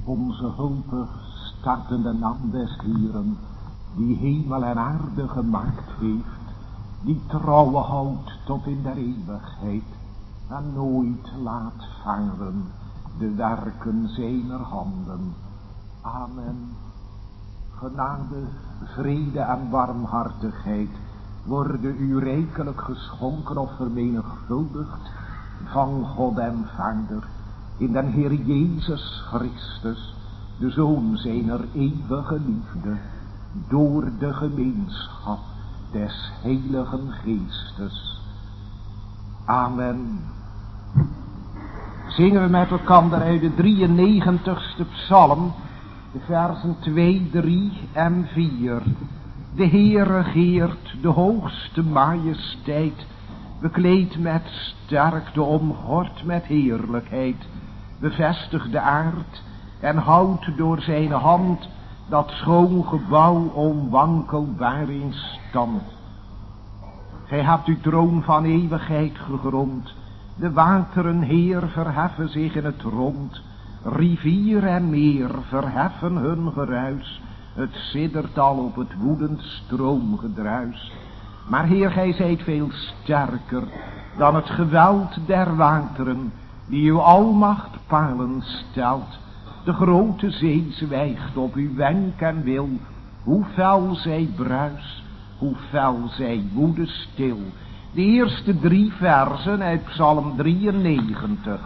Onze hulpe staat in de naam des Heeren, die hemel en aarde gemaakt heeft, die trouwe houdt tot in der eeuwigheid en nooit laat varen de werken zijner handen. Amen. Genade, vrede en barmhartigheid worden u rijkelijk geschonken of vermenigvuldigd van God en Vader in den Heer Jezus Christus, de Zoon zijner eeuwige liefde, door de gemeenschap des Heiligen Geestes. Amen. Zingen we met elkaar uit de 93ste psalm, de versen 2, 3 en 4. De Heer regeert de hoogste majesteit, bekleed met sterkte, omgord met heerlijkheid, bevestigt de aard en houdt door zijn hand dat schoon gebouw onwankelbaar in stand. Gij hebt uw troon van eeuwigheid gegrond, de wateren, Heer, verheffen zich in het rond, rivier en meer verheffen hun geruis, het siddert al op het woedend stroomgedruis. Maar Heer, gij zijt veel sterker dan het geweld der wateren, die uw almacht palen stelt. De grote zee zwijgt op uw wenk en wil, hoe fel zij bruis, hoe fel zij woede stil. De eerste 3 versen uit Psalm 93.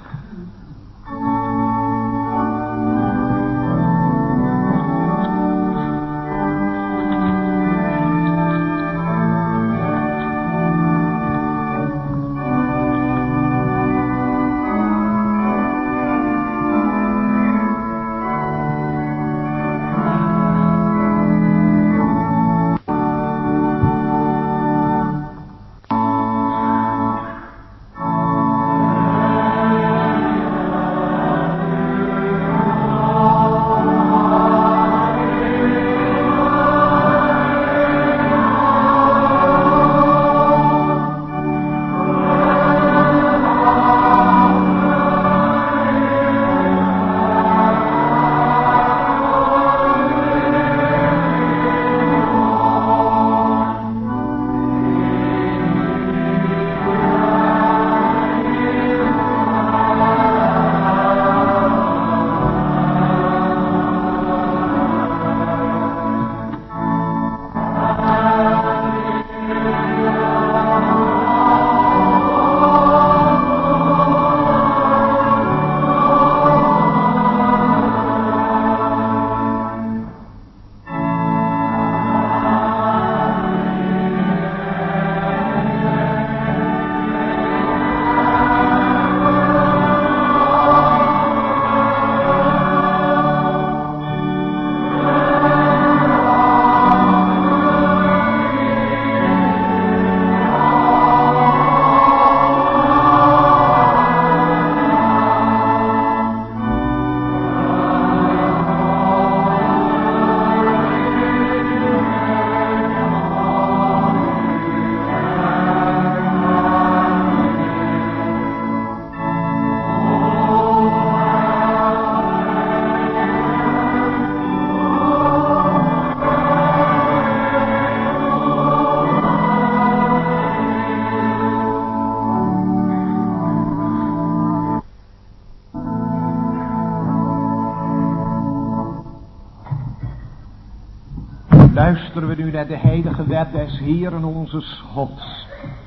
Luisteren we nu naar de heilige wet des Heeren onze Gods.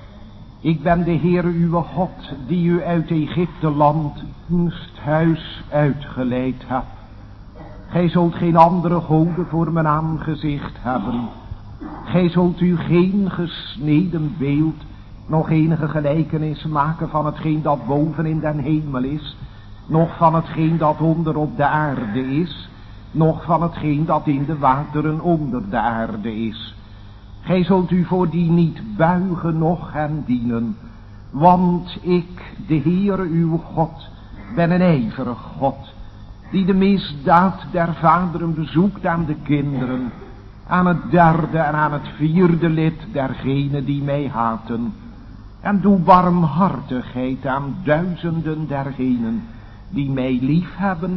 Ik ben de Heere uw God, die u uit Egypte land, huis uitgeleid hebt. Gij zult geen andere goden voor mijn aangezicht hebben. Gij zult u geen gesneden beeld, nog enige gelijkenis maken van hetgeen dat boven in den hemel is, nog van hetgeen dat onder op de aarde is, nog van hetgeen dat in de wateren onder de aarde is. Gij zult u voor die niet buigen, noch hen dienen, want ik, de Heere uw God, ben een ijverig God, die de misdaad der vaderen bezoekt aan de kinderen, aan het 3e en aan het 4e lid dergenen die mij haten, en doe barmhartigheid aan duizenden dergenen die mij lief hebben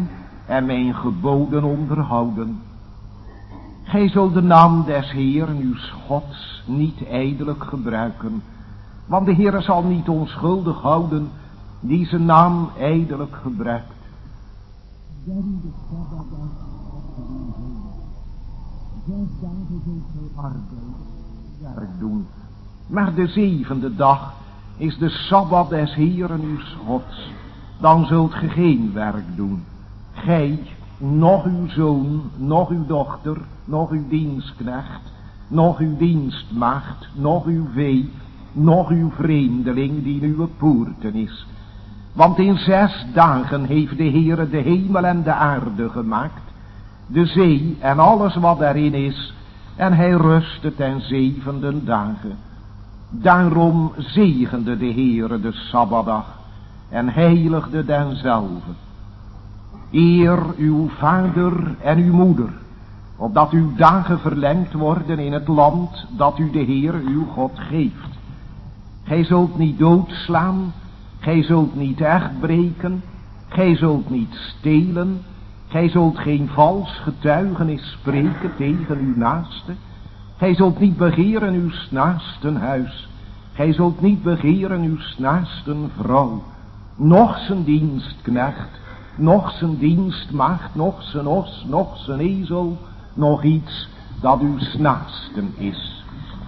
en mijn geboden onderhouden. Gij zult de naam des Heeren uw Gods niet ijdelijk gebruiken, want de Heere zal niet onschuldig houden die zijn naam ijdelijk gebruikt. Daarin de Sabbatdag opgedaan. 6 dagen zult gij arbeiden, werk doen, maar de 7e dag is de Sabbat des Heeren uw Gods. Dan zult ge geen werk doen. Gij, nog uw zoon, nog uw dochter, nog uw dienstknecht, nog uw dienstmaagd, nog uw vee, nog uw vreemdeling die in uw poorten is. Want in 6 dagen heeft de Heere de hemel en de aarde gemaakt, de zee en alles wat daarin is, en hij rustte ten 7e dagen. Daarom zegende de Heere de Sabbatdag en heiligde denzelve. Eer uw vader en uw moeder, opdat uw dagen verlengd worden in het land dat u de Heer uw God geeft. Gij zult niet doodslaan, gij zult niet echt breken, gij zult niet stelen, gij zult geen vals getuigenis spreken tegen uw naaste, gij zult niet begeren uw naasten huis, gij zult niet begeren uw naasten vrouw, noch zijn dienstknecht, noch zijn dienstmaagd, noch zijn os, noch zijn ezel, nog iets dat uw naasten is.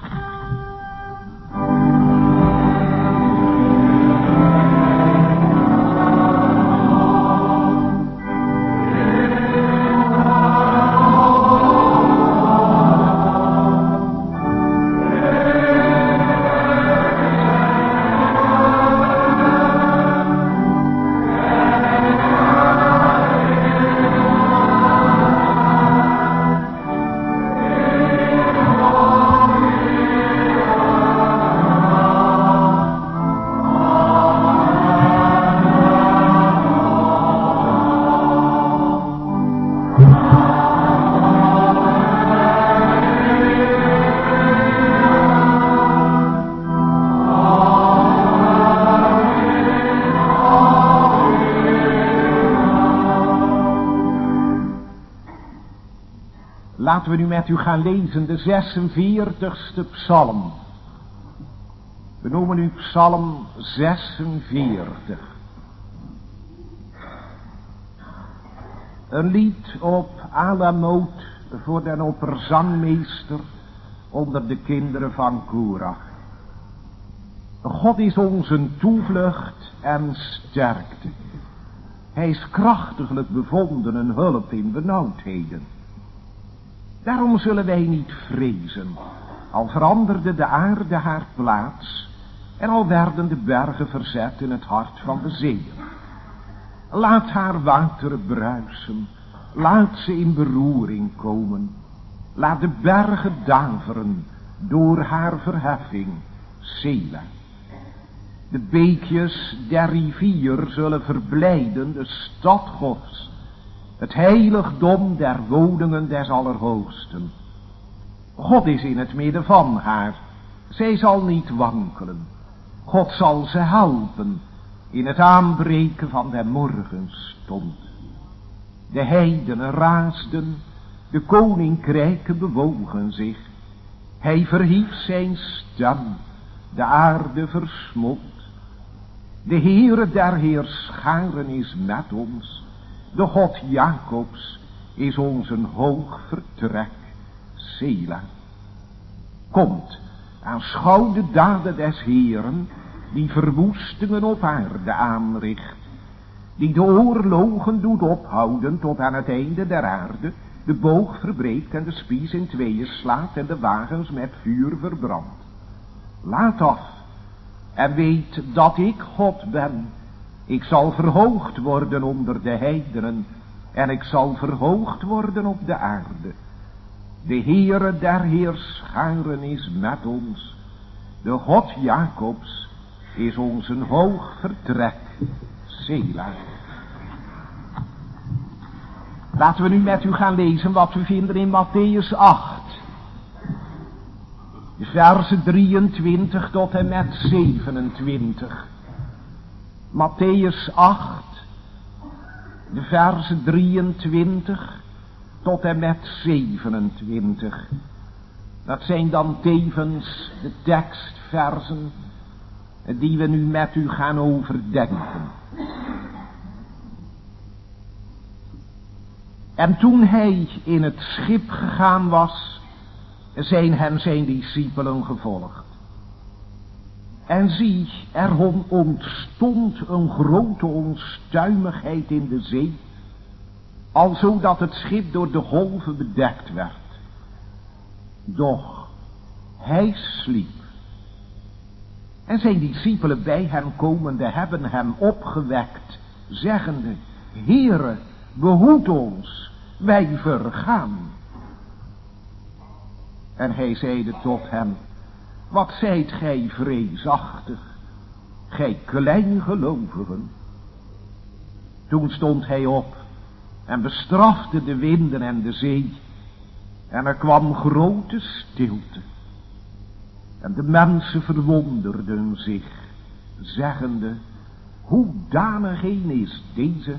Laten we nu met u gaan lezen de 46e psalm. We noemen nu psalm 46. Een lied op Alamoot voor den opperzangmeester onder de kinderen van Korach. God is onze toevlucht en sterkte. Hij is krachtiglijk bevonden een hulp in benauwdheden. Daarom zullen wij niet vrezen, al veranderde de aarde haar plaats en al werden de bergen verzet in het hart van de zeeën. Laat haar wateren bruisen, laat ze in beroering komen, laat de bergen daveren door haar verheffing, Sela. De beekjes der rivier zullen verblijden de stad Gods, het heiligdom der woningen des Allerhoogsten. God is in het midden van haar, zij zal niet wankelen. God zal ze helpen in het aanbreken van de morgenstond. De heidenen raasden, de koninkrijken bewogen zich. Hij verhief zijn stem, de aarde versmolt. De Heere der Heerscharen is met ons. De God Jacobs is ons een hoog vertrek, Sela. Komt, aanschouw de daden des Heeren, die verwoestingen op aarde aanricht, die de oorlogen doet ophouden tot aan het einde der aarde, de boog verbreekt en de spies in tweeën slaat en de wagens met vuur verbrandt. Laat af en weet dat ik God ben. Ik zal verhoogd worden onder de heidenen en ik zal verhoogd worden op de aarde. De Heere der Heerscharen is met ons. De God Jacobs is ons een hoog vertrek, Sela. Laten we nu met u gaan lezen wat we vinden in Mattheüs 8. De versen 23 tot en met 27. Mattheüs 8, de versen 23 tot en met 27. Dat zijn dan tevens de tekstversen die we nu met u gaan overdenken. En toen hij in het schip gegaan was, zijn hem zijn discipelen gevolgd. En zie, er ontstond een grote onstuimigheid in de zee, alzo dat het schip door de golven bedekt werd. Doch hij sliep. En zijn discipelen bij hem komende hebben hem opgewekt, zeggende: Heere, behoed ons, wij vergaan. En hij zeide tot hem: Wat zijt gij vreesachtig, gij kleingelovigen? Toen stond hij op en bestrafte de winden en de zee, en er kwam grote stilte. En de mensen verwonderden zich, zeggende: Hoedanig een is deze,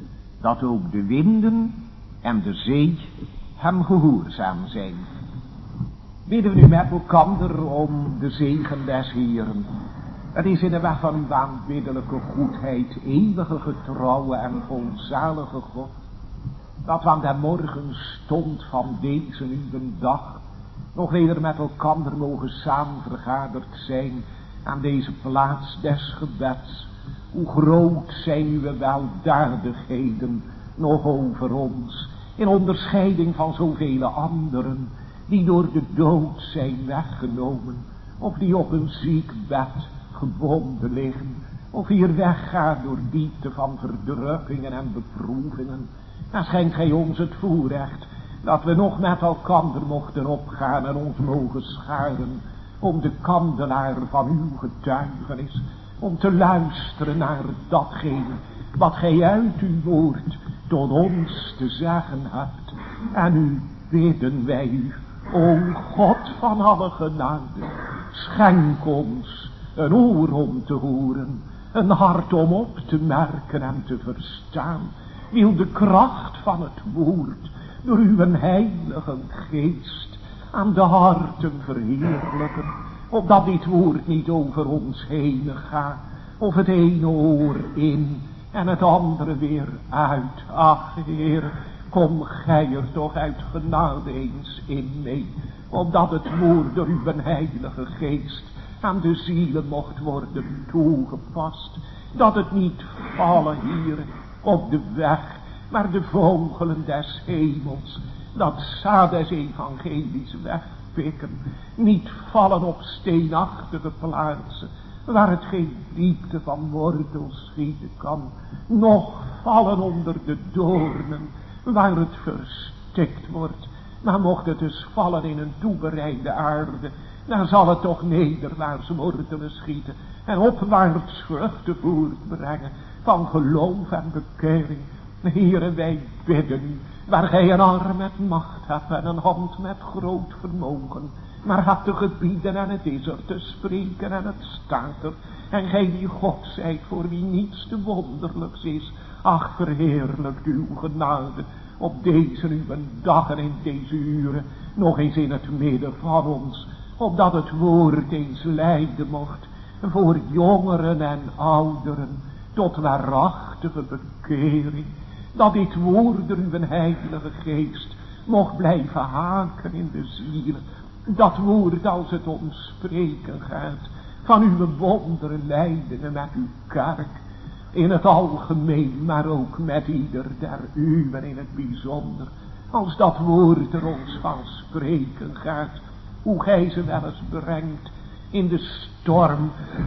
dat ook de winden en de zee hem gehoorzaam zijn. Bidden we nu met elkander om de zegen des Heeren. Het is in de weg van uw aanbiddelijke goedheid, eeuwige getrouwe en volzalige God, dat we aan de morgenstond van deze nieuwe dag nog weder met elkander mogen samenvergaderd zijn aan deze plaats des gebeds. Hoe groot zijn uw weldadigheden nog over ons, in onderscheiding van zoveel anderen die door de dood zijn weggenomen, of die op een ziekbed gebonden liggen, of hier weggaan door diepte van verdrukkingen en beproevingen. Dan schenkt gij ons het voorrecht dat we nog met elkander mochten opgaan en ons mogen scharen om de kandelaar van uw getuigenis, om te luisteren naar datgene wat gij uit uw woord tot ons te zeggen hebt. En nu bidden wij u, o God van alle genade, schenk ons een oor om te horen, een hart om op te merken en te verstaan. Wil de kracht van het woord door uw heilige geest aan de harten verheerlijken, opdat dit woord niet over ons heen gaat, of het ene oor in en het andere weer uit. Ach, Heer, kom gij er toch uit genade eens in mee, opdat het woord door uw heilige geest aan de zielen mocht worden toegepast, dat het niet vallen hier op de weg, maar de vogelen des hemels, dat zaad des evangelies wegpikken, niet vallen op steenachtige plaatsen, waar het geen diepte van wortels schieten kan, noch vallen onder de doornen, waar het verstikt wordt. Maar mocht het dus vallen in een toebereide aarde, dan zal het toch nederwaarts wortelen schieten en opwaarts vruchten voortbrengen van geloof en bekering. Heere, wij bidden u, waar gij een arm met macht hebt en een hand met groot vermogen, maar hebt te gebieden en het is er, te spreken en het staat er. En gij die God zijt, voor wie niets te wonderlijks is, ach, verheerlijkt uw genade op deze uw dag en in deze uren, nog eens in het midden van ons, opdat het woord eens leiden mocht voor jongeren en ouderen tot waarachtige bekering. Dat dit woord door uw heilige geest mocht blijven haken in de zielen. Dat woord als het om spreken gaat van uw wonderen leidingen met uw kerk in het algemeen, maar ook met ieder der uwen in het bijzonder. Als dat woord er ons van spreken gaat, hoe gij ze wel eens brengt in de storm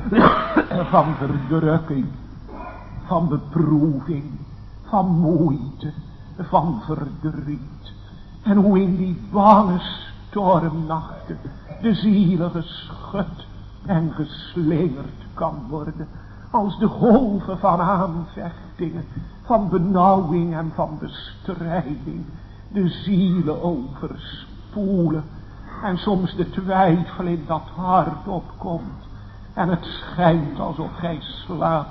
van verdrukking, van beproeving, van moeite, van verdriet. En hoe in die bange stormnachten de ziel geschud en geslingerd kan worden, als de golven van aanvechtingen, van benauwing en van bestrijding de zielen overspoelen en soms de twijfel in dat hart opkomt en het schijnt alsof gij slaapt,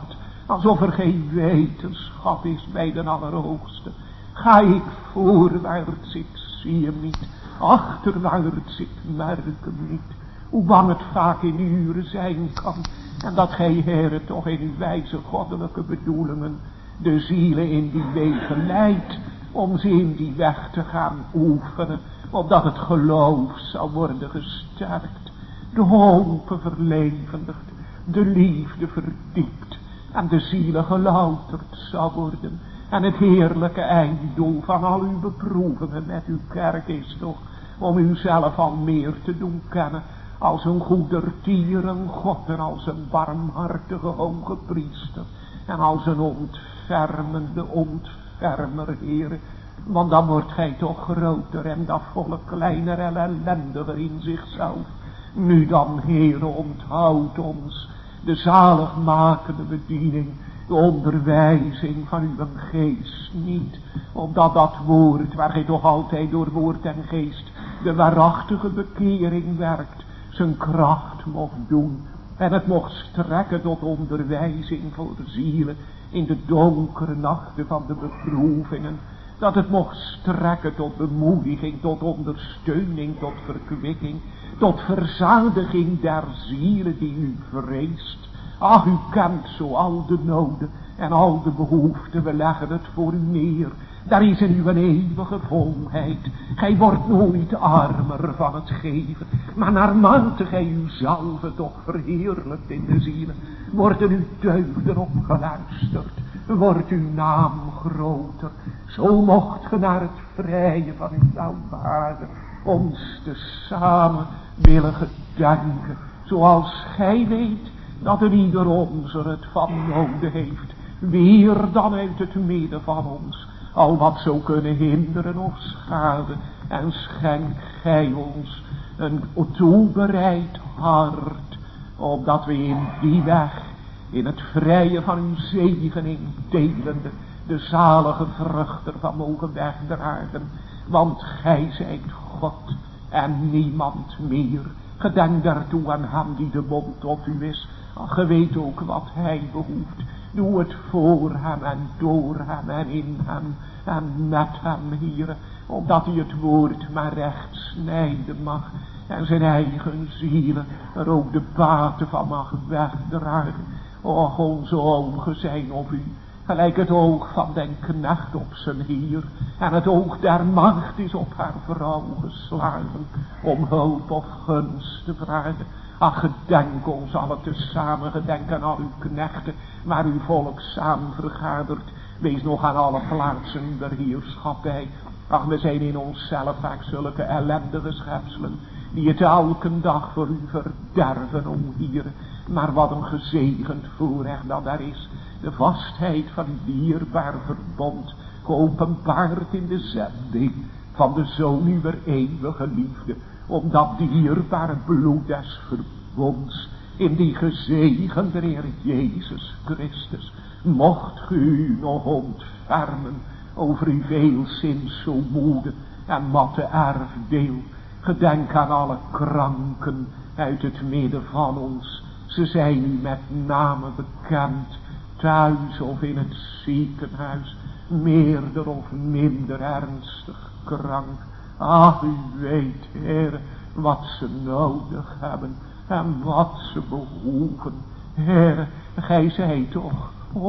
alsof er geen wetenschap is bij de Allerhoogste. Ga ik voorwaarts, ik zie hem niet. Achterwaarts, ik merk hem niet. Hoe bang het vaak in uren zijn kan. En dat gij, Heere, toch in uw wijze goddelijke bedoelingen de zielen in die wegen leidt, om ze in die weg te gaan oefenen, opdat het geloof zal worden gesterkt, de hoop verlevendigd, de liefde verdiept en de zielen gelouterd zal worden. En het heerlijke einddoel van al uw beproevingen met uw kerk is toch om uzelf al meer te doen kennen als een goedertieren God en als een barmhartige hoge priester en als een ontfermende ontfermer, Heere. Want dan wordt gij toch groter en dat volk kleiner en ellendiger in zichzelf. Nu dan, Heere, onthoud ons de zaligmakende bediening, de onderwijzing van uw geest niet, opdat dat woord, waar gij toch altijd door woord en geest de waarachtige bekering werkt, zijn kracht mocht doen en het mocht strekken tot onderwijzing voor zielen in de donkere nachten van de beproevingen, dat het mocht strekken tot bemoediging, tot ondersteuning, tot verkwikking, tot verzadiging der zielen die u vreest. Ach, u kent zo al de noden en al de behoeften, we leggen het voor u neer. Daar is in u een eeuwige volheid. Gij wordt nooit armer van het geven, maar naarmate gij uzelf toch verheerlijkt in de zielen, worden uw deugden opgeluisterd, wordt uw naam groter. Zo mocht ge naar het vrije van uw welvader ons te samen willen gedenken, zoals gij weet dat een ieder onzer het van nodig heeft, weer dan uit het midden van ons al wat zou kunnen hinderen of schaden, en schenk gij ons een toebereid hart, opdat we in die weg, in het vrije van uw zegening delende, de zalige vrucht ervan mogen wegdragen. Want gij zijt God en niemand meer. Gedenk daartoe aan hem die de mond tot u is. Ge weet ook wat hij behoeft. Doe het voor hem en door hem en in hem en met hem, Heere, opdat hij het woord maar recht snijden mag en zijn eigen zielen er ook de baten van mag wegdragen. Och, onze ogen zijn op u, gelijk het oog van den knecht op zijn heer, en het oog der maagd is op haar vrouw geslagen, om hulp of gunst te vragen. Ach, gedenk ons allen tezamen, gedenk aan al uw knechten, waar uw volk samen vergadert. Wees nog aan alle plaatsen der heerschappij. Ach, we zijn in onszelf vaak zulke ellendige schepselen, die het elke dag voor u verderven, o Heere. Maar wat een gezegend voorrecht dat daar is, de vastheid van uw dierbaar verbond, geopenbaard in de zending van de Zoon uw eeuwige liefde, om dat dierbare bloed des verbonds in die gezegende Heer Jezus Christus, mocht ge u nog ontfermen over uw veelzins zo moede en matte erfdeel. Gedenk aan alle kranken uit het midden van ons. Ze zijn u met name bekend, thuis of in het ziekenhuis, meerder of minder ernstig krank. Ach, u weet, Heer, wat ze nodig hebben en wat ze behoeven. Heer, gij zijt toch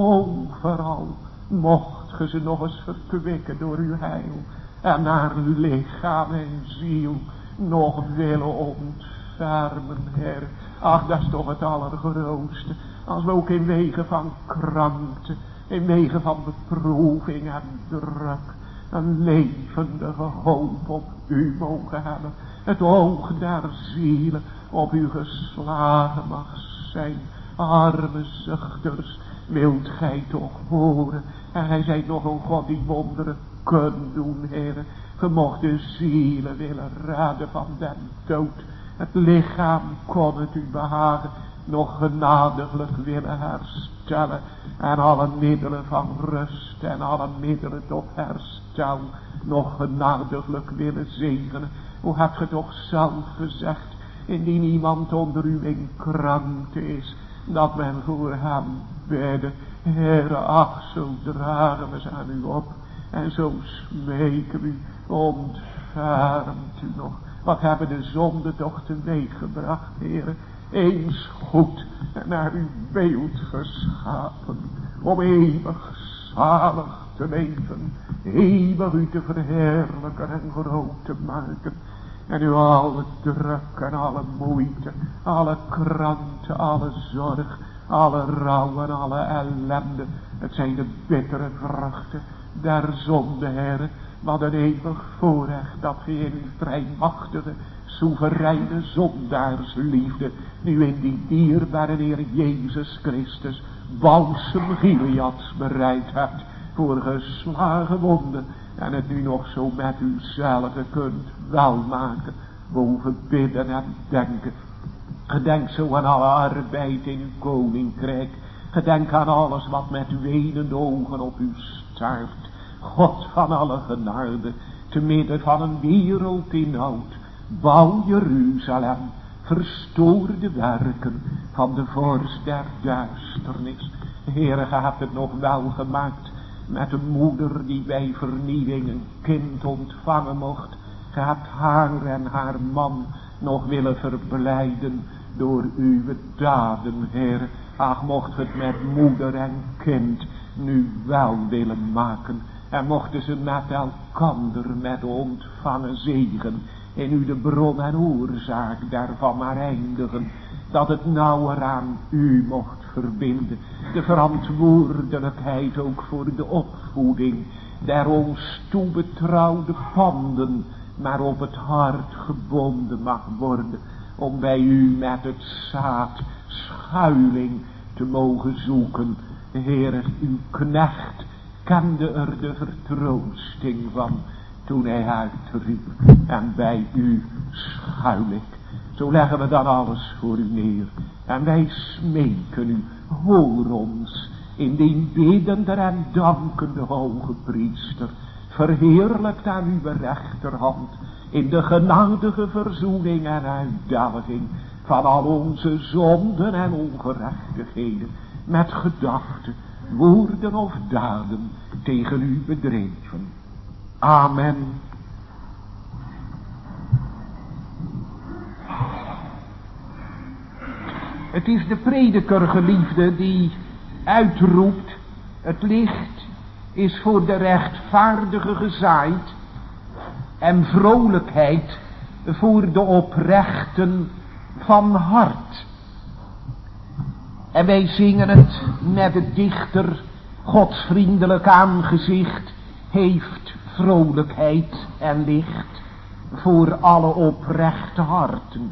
overal. Mocht ge ze nog eens verkwikken door uw heil en naar lichaam en ziel nog willen ontfermen, Heer. Ach, dat is toch het allergrootste. Als we ook in wegen van krankte, in wegen van beproeving en druk, een levendige hoop op u mogen hebben. Het oog der zielen op u geslagen mag zijn. Arme zuchters, wilt gij toch horen. En gij zijt nog een God die wonderen kunt doen, Heere. Ge mocht de zielen willen redden van den dood. Het lichaam kon het u behagen, nog genadiglijk willen herstellen. En alle middelen van rust en alle middelen tot herstel nog genadiglijk willen zegenen. Hoe hebt ge toch zelf gezegd, indien iemand onder u in krankte is, dat men voor hem bidde. Heere, ach, zo dragen we ze aan u op. En zo smeken we u, ontfermt u nog. Wat hebben de zonden toch teweeggebracht, Heere. Eens goed naar uw beeld geschapen. Om eeuwig zalig te leven. Eeuwig u te verheerlijken en groot te maken. En u alle druk en alle moeite, alle kranten, alle zorg, alle rouw en alle ellende. Het zijn de bittere vruchten der zonde, Heere. Wat een eeuwig voorrecht dat we in uw vrijmachtige, soevereine zondaarsliefde, nu in die dierbare Heer Jezus Christus, balsem Gileads bereid hebt voor geslagen wonden. En het nu nog zo met uzelf kunt welmaken, boven bidden en denken. Gedenk zo aan alle arbeid in uw koninkrijk. Gedenk aan alles wat met wenende ogen op u staart. God van alle genade, te midden van een wereld in nood. Bouw Jeruzalem, verstoor de werken van de vorst der duisternis. Heere, gij hebt het nog wel gemaakt met een moeder die bij vernieuwing een kind ontvangen mocht. Gij hebt haar en haar man nog willen verblijden door uw daden, Heer. Ach, mocht het met moeder en kind nu wel willen maken. En mochten ze met elkander met ontvangen zegen in u de bron en oorzaak daarvan maar eindigen. Dat het nauwer aan u mocht verbinden. De verantwoordelijkheid ook voor de opvoeding der ons toebetrouwde panden maar op het hart gebonden mag worden. Om bij u met het zaad schuiling te mogen zoeken. Heere, uw knecht kende er de vertroosting van toen hij uitriep. En bij u schuil ik. Zo leggen we dan alles voor u neer. En wij smeken u, hoor ons in die biddende en dankende hoge priester. Verheerlijkt aan uw rechterhand in de genadige verzoening en uitdelging van al onze zonden en ongerechtigheden. Met gedachten, woorden of daden tegen u bedreven. Amen. Het is de prediker, geliefde, die uitroept: het licht is voor de rechtvaardige gezaaid en vrolijkheid voor de oprechten van hart. En wij zingen het met de dichter: Gods vriendelijk aangezicht heeft vrolijkheid en licht voor alle oprechte harten.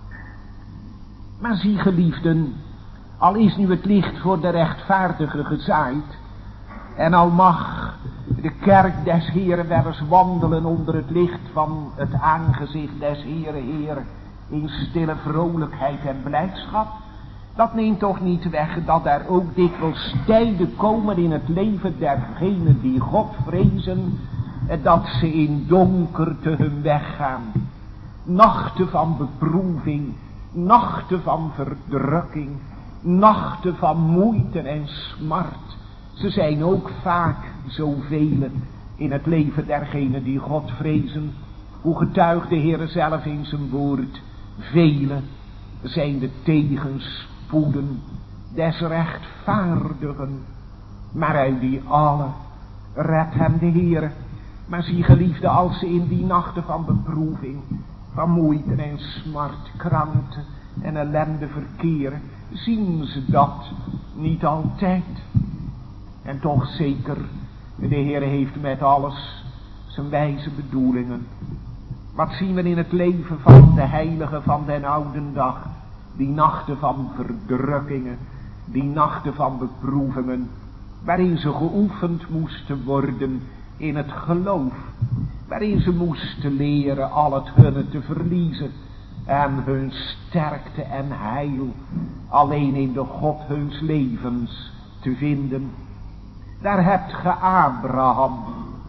Maar zie, geliefden, al is nu het licht voor de rechtvaardige gezaaid, en al mag de kerk des Heren wel eens wandelen onder het licht van het aangezicht des Heren, in stille vrolijkheid en blijdschap, dat neemt toch niet weg dat er ook dikwijls tijden komen in het leven dergenen die God vrezen, dat ze in donkerte hun weg gaan. Nachten van beproeving, nachten van verdrukking, nachten van moeite en smart. Ze zijn ook vaak zoveel in het leven dergenen die God vrezen. Hoe getuigt de Heer zelf in zijn woord: vele zijn de tegenspoeden des rechtvaardigen, maar uit die alle redt hem de Heer. Maar zie, geliefde, als ze in die nachten van beproeving, van moeite en smart, krankte en ellende verkeren, zien ze dat niet altijd. En toch zeker, de Heer heeft met alles zijn wijze bedoelingen. Wat zien we in het leven van de heiligen van den oude dag? Die nachten van verdrukkingen, die nachten van beproevingen, waarin ze geoefend moesten worden in het geloof, waarin ze moesten leren al het hunne te verliezen en hun sterkte en heil alleen in de God huns levens te vinden. Daar hebt ge Abraham.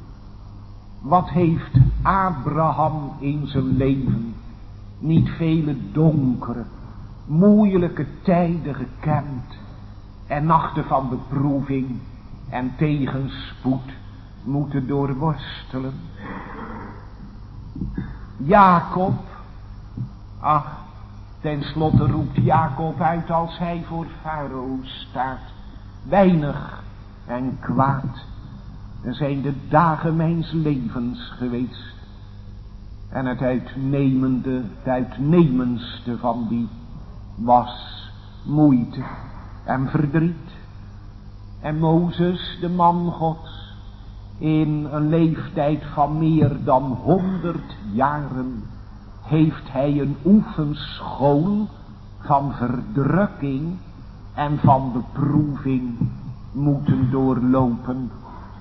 Wat heeft Abraham in zijn leven niet vele donkere, moeilijke tijden gekend. en nachten van beproeving en tegenspoed moeten doorworstelen. Jacob, ach, tenslotte roept Jacob uit als hij voor Farao staat. Weinig en kwaad zijn de dagen mijns levens geweest. En het uitnemendste van die was moeite en verdriet. En Mozes, de man Gods, in een leeftijd van meer dan 100 jaren, heeft hij een oefenschool van verdrukking en van beproeving moeten doorlopen.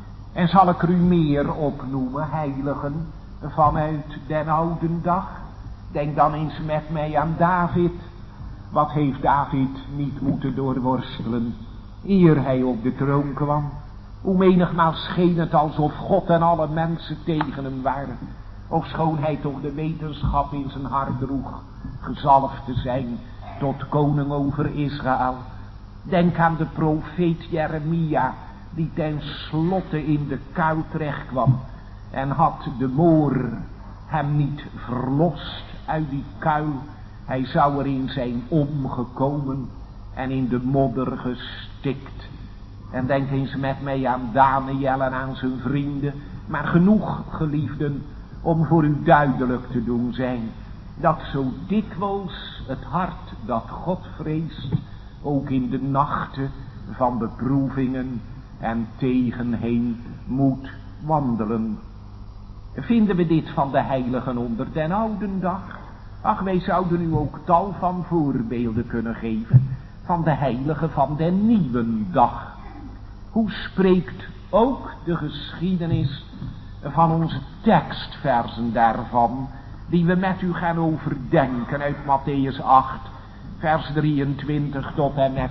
En zal ik er u meer opnoemen, heiligen, vanuit den oude dag? Denk dan eens met mij aan David. Wat heeft David niet moeten doorworstelen, eer hij op de troon kwam? Hoe menigmaal scheen het alsof God en alle mensen tegen hem waren, ofschoon hij toch de wetenschap in zijn hart droeg, gezalfd te zijn tot koning over Israël. Denk aan de profeet Jeremia, die ten slotte in de kuil terecht kwam, en had de moor hem niet verlost uit die kuil, hij zou er in zijn omgekomen en in de modder gestikt. En denk eens met mij aan Daniel en aan zijn vrienden. Maar genoeg, geliefden, om voor u duidelijk te doen zijn dat zo dikwijls het hart dat God vreest ook in de nachten van beproevingen en tegenheen moet wandelen. Vinden we dit van de heiligen onder den oude dag? Ach, wij zouden u ook tal van voorbeelden kunnen geven van de heiligen van den nieuwe dag. Hoe spreekt ook de geschiedenis van onze tekstversen daarvan, die we met u gaan overdenken uit Mattheüs 8, vers 23 tot en met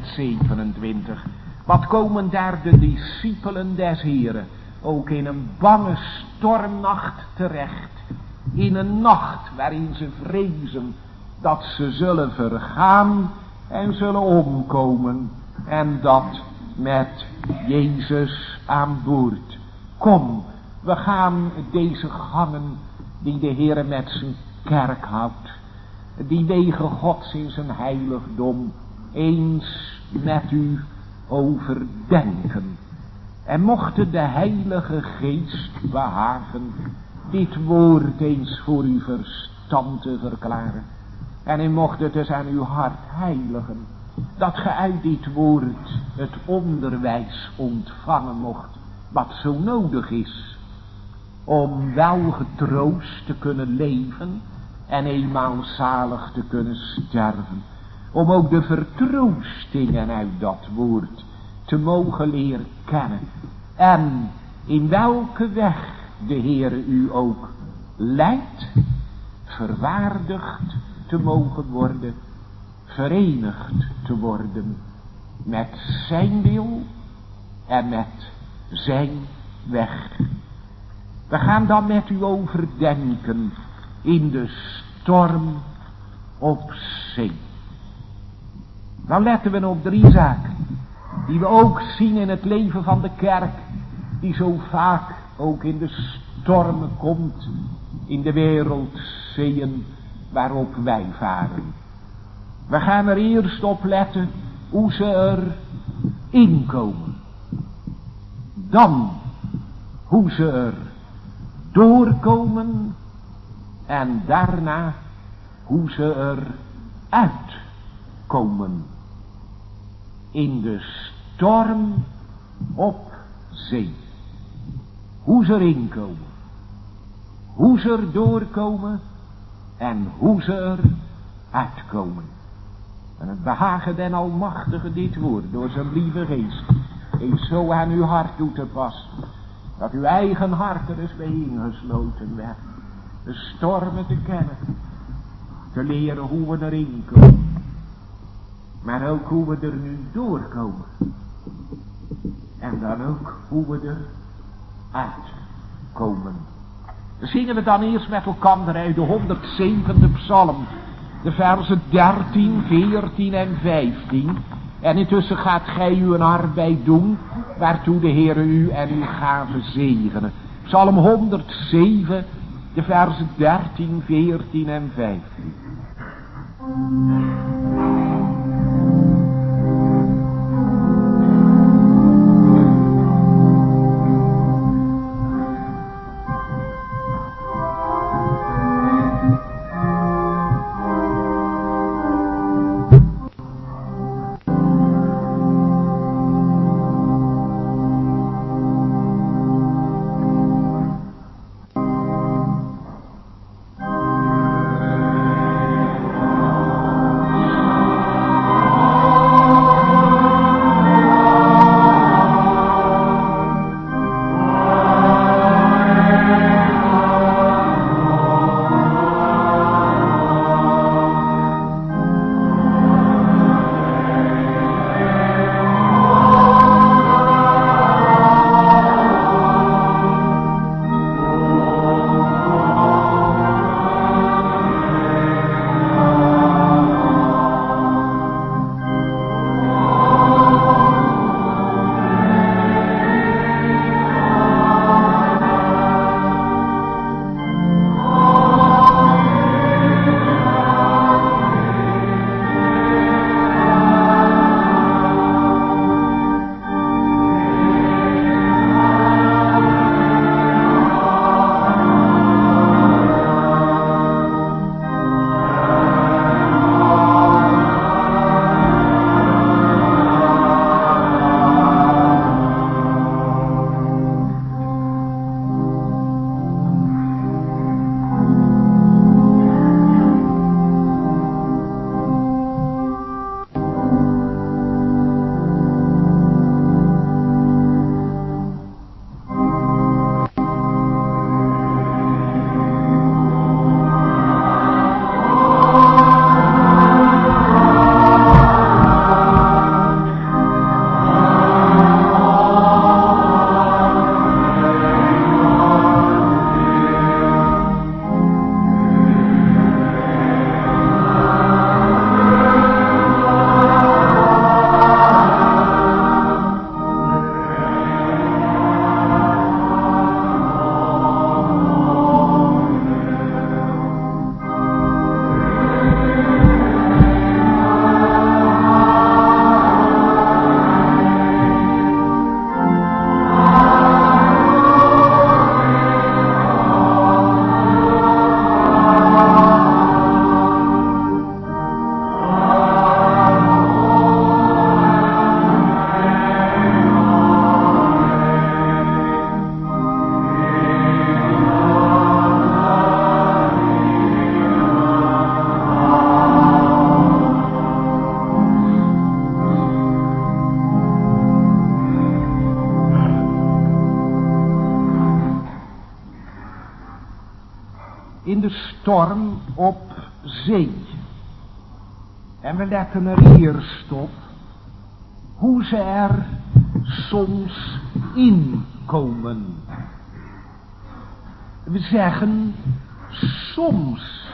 27. Wat komen daar de discipelen des Heren ook in een bange stormnacht terecht. In een nacht waarin ze vrezen dat ze zullen vergaan en zullen omkomen. En dat met Jezus aan boord. Kom, we gaan deze gangen die de Heere met zijn kerk houdt, die wegen Gods in zijn heiligdom, eens met u overdenken. En mochte de Heilige Geest behagen dit woord eens voor uw verstand te verklaren. En u mocht het dus aan uw hart heiligen, dat ge uit dit woord het onderwijs ontvangen mocht, wat zo nodig is, om wel getroost te kunnen leven en eenmaal zalig te kunnen sterven. Om ook de vertroostingen uit dat woord te mogen leren kennen. En in welke weg de Heere u ook leidt, verwaardigd te mogen worden, verenigd te worden met zijn wil en met zijn weg. We gaan dan met u overdenken in de storm op zee. Dan letten we op 3 zaken die we ook zien in het leven van de kerk, die zo vaak ook in de stormen komt in de wereldzeeën waarop wij varen. We gaan er eerst op letten hoe ze er inkomen. Dan hoe ze er doorkomen. En daarna hoe ze er uitkomen. In de storm op zee. Hoe ze erin komen. Hoe ze er doorkomen. En hoe ze er uitkomen. En het behagen den Almachtige dit woord door zijn lieve geest eens zo aan uw hart toe te passen, dat uw eigen hart er eens bij ingesloten werd. De stormen te kennen, te leren hoe we erin komen, maar ook hoe we er nu doorkomen. En dan ook hoe we er uitkomen. Dan zingen we dan eerst met elkaar uit de 107e psalm. De versen 13, 14 en 15. En intussen gaat gij uw arbeid doen, waartoe de Heere u en uw gaven zegenen. Psalm 107, de versen 13, 14 en 15. In de storm op zee. En we letten er eerst op hoe ze er soms in komen. We zeggen soms.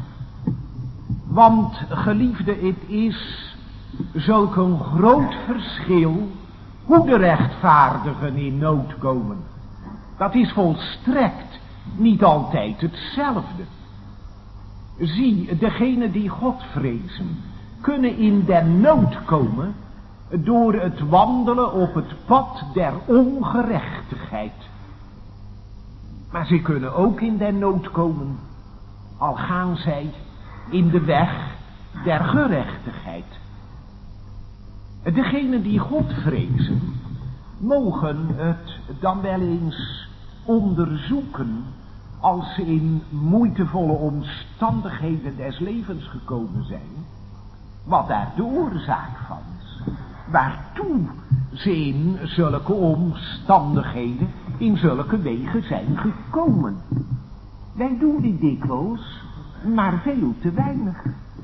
Want geliefde, het is zulk een groot verschil hoe de rechtvaardigen in nood komen. Dat is volstrekt niet altijd hetzelfde. Zie, degenen die God vrezen, kunnen in den nood komen door het wandelen op het pad der ongerechtigheid. Maar ze kunnen ook in den nood komen, al gaan zij in de weg der gerechtigheid. Degenen die God vrezen, mogen het dan wel eens onderzoeken als ze in moeitevolle omstandigheden des levens gekomen zijn, wat daar de oorzaak van is. Waartoe ze in zulke omstandigheden, in zulke wegen zijn gekomen. Wij doen dit dikwijls, maar veel te weinig.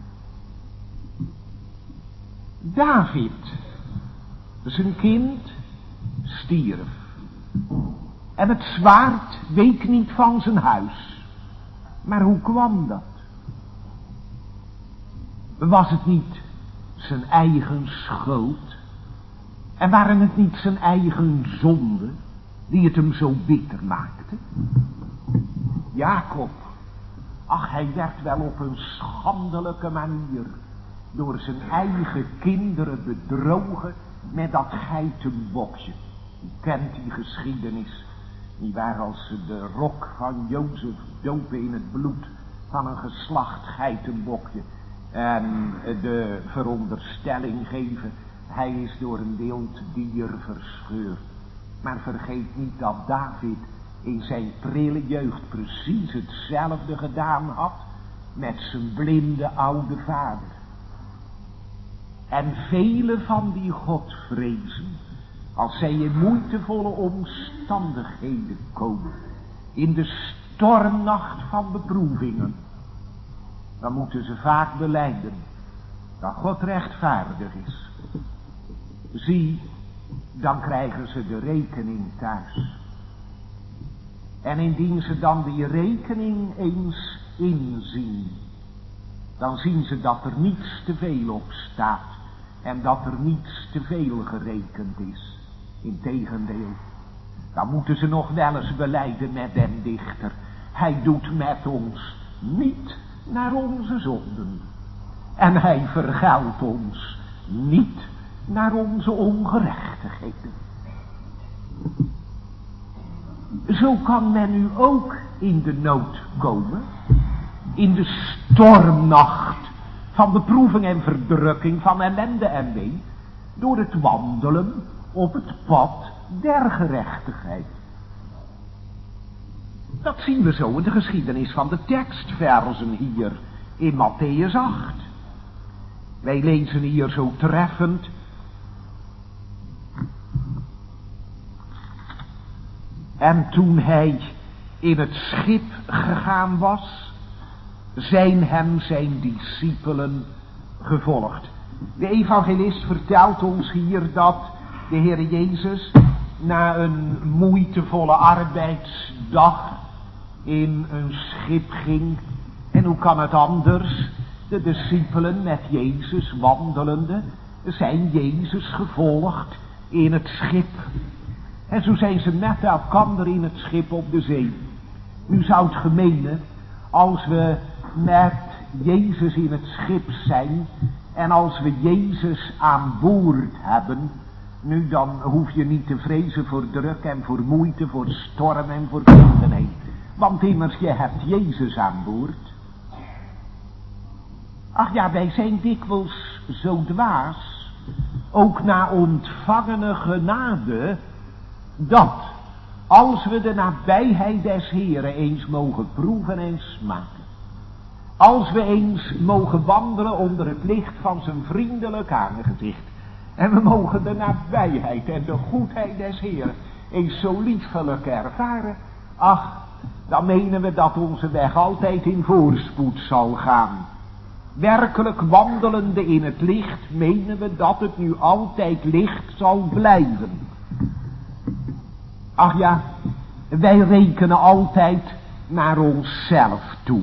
David, zijn kind, stierf. En het zwaard week niet van zijn huis. Maar hoe kwam dat? Was het niet zijn eigen schuld? En waren het niet zijn eigen zonde die het hem zo bitter maakte? Jacob, ach, hij werd wel op een schandelijke manier door zijn eigen kinderen bedrogen met dat geitenbokje. U kent die geschiedenis, nietwaar, als ze de rok van Jozef dopen in het bloed van een geslacht geitenbokje en de veronderstelling geven, hij is door een wild dier verscheurd. Maar vergeet niet dat David in zijn prille jeugd precies hetzelfde gedaan had met zijn blinde oude vader. En vele van die Godvrezen, als zij in moeitevolle omstandigheden komen, in de stormnacht van beproevingen, dan moeten ze vaak belijden dat God rechtvaardig is. Zie, dan krijgen ze de rekening thuis. En indien ze dan die rekening eens inzien, dan zien ze dat er niets te veel op staat en dat er niets te veel gerekend is. Integendeel, dan moeten ze nog wel eens belijden met den dichter. Hij doet met ons niet naar onze zonden. En hij vergeldt ons niet naar onze ongerechtigheden. Zo kan men nu ook in de nood komen, in de stormnacht van beproeving en verdrukking, van ellende en wee, door het wandelen op het pad der gerechtigheid. Dat zien we zo in de geschiedenis van de tekstversen hier in Mattheüs 8. Wij lezen hier zo treffend: en toen hij in het schip gegaan was, zijn hem zijn discipelen gevolgd. De evangelist vertelt ons hier dat de Heer Jezus na een moeitevolle arbeidsdag in een schip ging. En hoe kan het anders? De discipelen met Jezus wandelende zijn Jezus gevolgd in het schip. En zo zijn ze met elkander in het schip op de zee. Nu zou het gemene, als we met Jezus in het schip zijn en als we Jezus aan boord hebben, nu dan hoef je niet te vrezen voor druk en voor moeite, voor storm en voor kinderheid. Want immers, je hebt Jezus aan boord. Ach ja, wij zijn dikwijls zo dwaas, ook na ontvangene genade, dat als we de nabijheid des Heren eens mogen proeven en smaken, als we eens mogen wandelen onder het licht van zijn vriendelijk aangezicht, en we mogen de nabijheid en de goedheid des Heren eens zo liefelijk ervaren, ach, dan menen we dat onze weg altijd in voorspoed zal gaan. Werkelijk wandelende in het licht menen we dat het nu altijd licht zal blijven. Ach ja, wij rekenen altijd naar onszelf toe.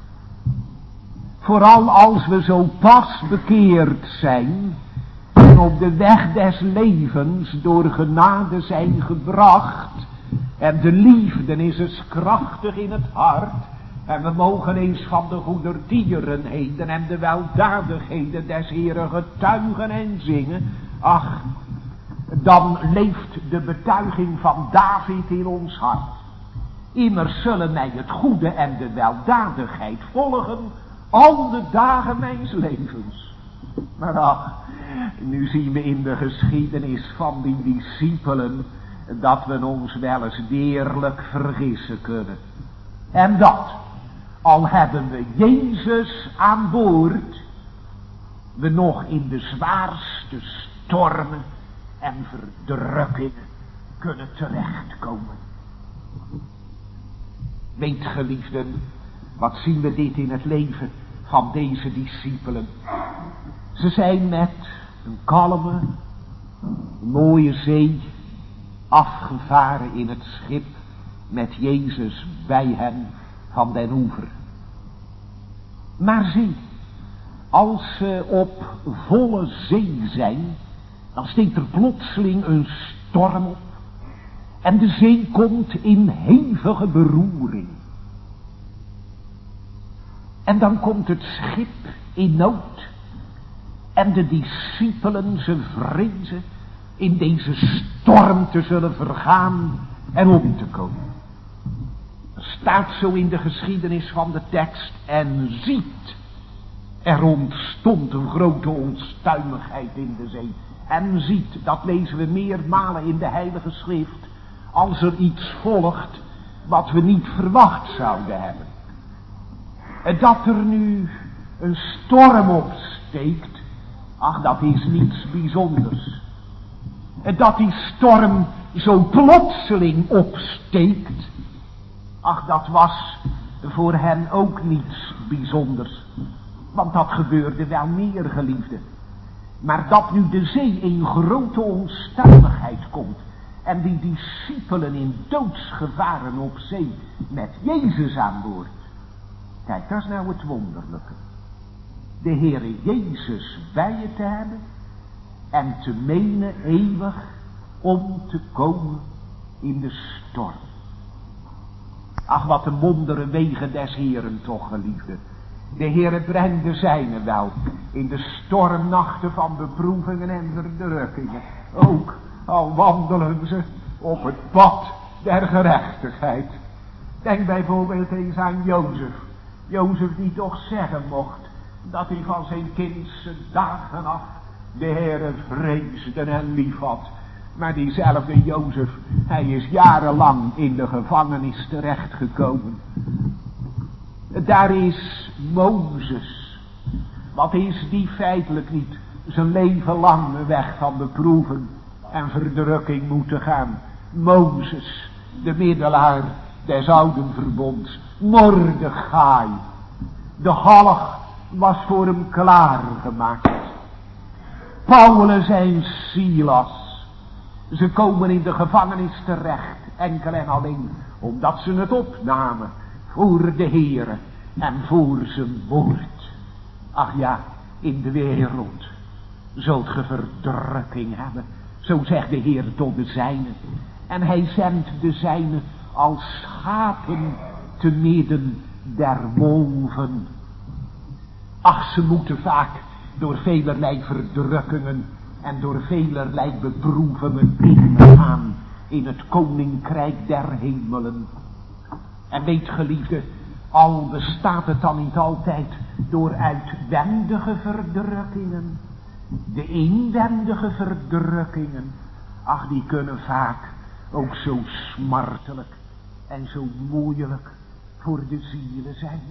Vooral als we zo pas bekeerd zijn en op de weg des levens door genade zijn gebracht. En de liefde is eens krachtig in het hart. En we mogen eens van de goedertierenheden en de weldadigheden des Heren getuigen en zingen. Ach, dan leeft de betuiging van David in ons hart. Immers zullen mij het goede en de weldadigheid volgen al de dagen mijns levens. Maar ach, nu zien we in de geschiedenis van die discipelen dat we ons wel eens deerlijk vergissen kunnen. En dat, al hebben we Jezus aan boord, we nog in de zwaarste stormen en verdrukkingen kunnen terechtkomen. Weet geliefden, wat zien we dit in het leven van deze discipelen. Ze zijn met een kalme, mooie zee afgevaren in het schip met Jezus bij hen van den oever. Maar zie, Als ze op volle zee zijn, dan steekt er plotseling een storm op. En de zee komt in hevige beroering. En dan komt het schip in nood. En de discipelen, ze vrezen in deze storm te zullen vergaan en om te komen. Er staat zo in de geschiedenis van de tekst: en ziet, er ontstond een grote onstuimigheid in de zee. En ziet, dat lezen we meermalen in de Heilige Schrift, als er iets volgt wat we niet verwacht zouden hebben. En dat er nu een storm opsteekt, ach, dat is niets bijzonders. En dat die storm zo plotseling opsteekt, ach, dat was voor hen ook niets bijzonders. Want dat gebeurde wel meer, geliefde. Maar dat nu de zee in grote onstuimigheid komt en die discipelen in doodsgevaren op zee met Jezus aan boord. Kijk, dat is nou het wonderlijke. De Heere Jezus bij je te hebben en te menen eeuwig om te komen in de storm. Ach, wat een wondere wegen des Heeren toch, geliefde. De Heere brengt de zijnen wel in de stormnachten van beproevingen en verdrukkingen. Ook al wandelen ze op het pad der gerechtigheid. Denk bijvoorbeeld eens aan Jozef. Jozef die toch zeggen mocht dat hij van zijn kindse dagen af de Heere vreesde en lief had. Maar diezelfde Jozef, hij is jarenlang in de gevangenis terechtgekomen. Daar is Mozes. Wat is die feitelijk niet zijn leven lang de weg van beproeven en verdrukking moeten gaan. Mozes, de middelaar des ouden verbonds. Mordechai, de galg was voor hem klaargemaakt. Paulus en Silas, ze komen in de gevangenis terecht, enkel en alleen omdat ze het opnamen voor de Heere en voor zijn woord. Ach ja, in de wereld zult ge verdrukking hebben, zo zegt de Heer tot de zijnen. En hij zendt de zijnen als schapen te midden der wolven. Ach, ze moeten vaak door velerlei verdrukkingen en door velerlei beproevingen ingaan in het koninkrijk der hemelen. En weet, geliefde, al bestaat het dan niet altijd door uitwendige verdrukkingen, de inwendige verdrukkingen, ach, die kunnen vaak ook zo smartelijk en zo moeilijk voor de zielen zijn.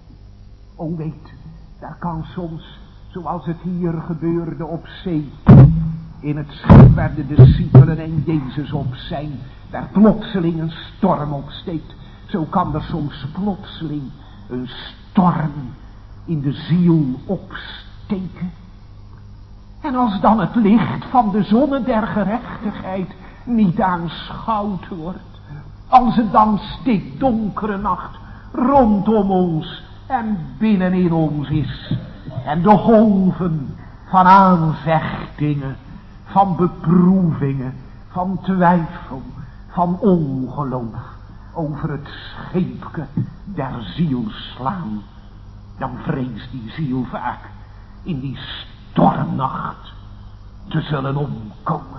O weet, daar kan soms, zoals het hier gebeurde op zee, in het schip waar de discipelen en Jezus op zijn, daar plotseling een storm opsteekt. Zo kan er soms plotseling een storm in de ziel opsteken. En als dan het licht van de zonne der gerechtigheid niet aanschouwd wordt, als het dan stikdonkere nacht rondom ons en binnenin ons is, en de golven van aanvechtingen, van beproevingen, van twijfel, van ongeloof over het scheepje der ziel slaan, dan vreest die ziel vaak in die stormnacht te zullen omkomen.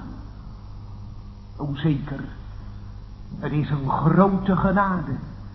O zeker, het is een grote genade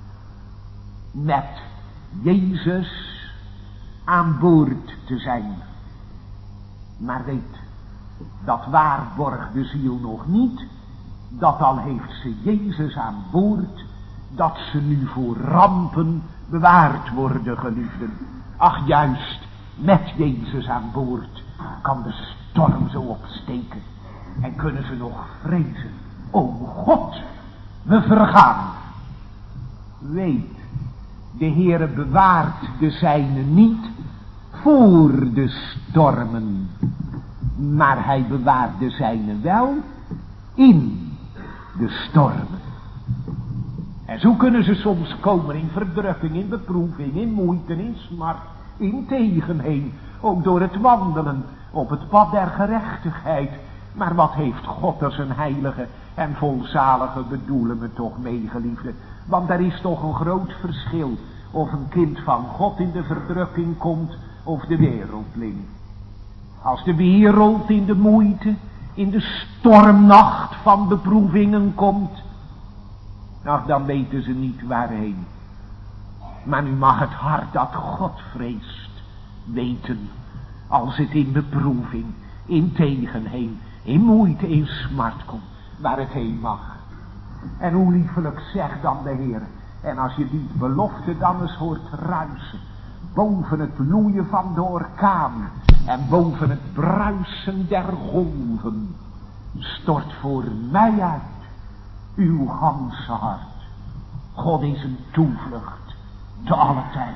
met Jezus aan boord te zijn. Maar weet, dat waarborgt de ziel nog niet, dat al heeft ze Jezus aan boord, dat ze nu voor rampen bewaard worden, geliefden. Ach, juist met Jezus aan boord kan de storm zo opsteken en kunnen ze nog vrezen: o God, we vergaan. Weet, de Heere bewaart de zijnen niet voor de stormen, maar hij bewaart de zijnen wel in de stormen. En zo kunnen ze soms komen in verdrukking, in beproeving, in moeite, in smart, Integenheen, ook door het wandelen op het pad der gerechtigheid. Maar wat heeft God er zijn heilige en volzalige bedoelingen toch mee, geliefde? Want er is toch een groot verschil of een kind van God in de verdrukking komt of de wereldling. Als de wereld in de moeite, in de stormnacht van beproevingen komt, ach, dan weten ze niet waarheen. Maar nu mag het hart dat God vreest weten, als het in beproeving, in tegenheen, in moeite, in smart komt, waar het heen mag. En hoe liefelijk zegt dan de Heer. En als je die belofte dan eens hoort ruisen, boven het loeien van de orkaan en boven het bruisen der golven, stort voor mij uit uw ganse hart. God is een toevlucht te alle tijden.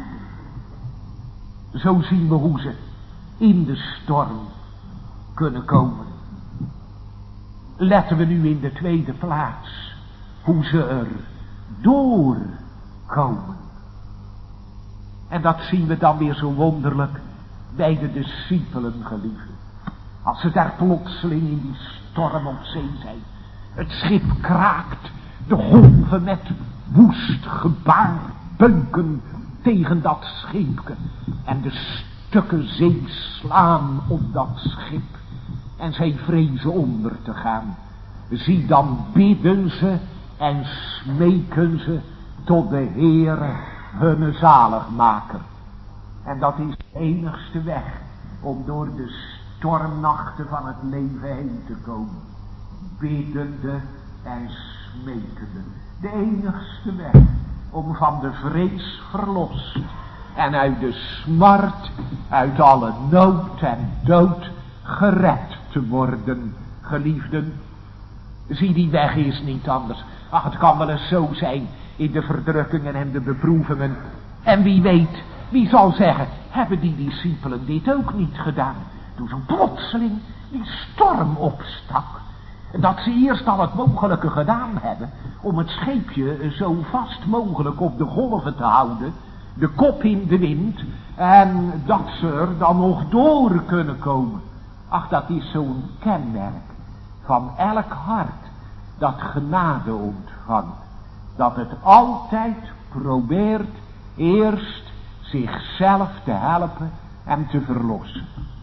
Zo zien we hoe ze in de storm kunnen komen. Letten we nu in de tweede plaats hoe ze er doorkomen. En dat zien we dan weer zo wonderlijk bij de discipelen, geliefden. Als ze daar plotseling in die storm op zee zijn. Het schip kraakt, de golven met woest gebaar beuken tegen dat scheepje. En de stukken zee slaan op dat schip. En zij vrezen onder te gaan. Zie, dan bidden ze en smeken ze tot de Heere hun zaligmaker. En dat is de enigste weg om door de stormnachten van het leven heen te komen. Biddende en smekende. De enigste weg om van de vrees verlost en uit de smart, uit alle nood en dood gered te worden, geliefden. Zie, die weg is niet anders. Ach, het kan wel eens zo zijn in de verdrukkingen en de beproevingen. En wie weet, wie zal zeggen, hebben die discipelen dit ook niet gedaan? Toen zo plotseling die storm opstak. Dat ze eerst al het mogelijke gedaan hebben om het scheepje zo vast mogelijk op de golven te houden. De kop in de wind. En dat ze er dan nog door kunnen komen. Ach, dat is zo'n kenmerk van elk hart dat genade ontvangt. Dat het altijd probeert eerst zichzelf te helpen en te verlossen.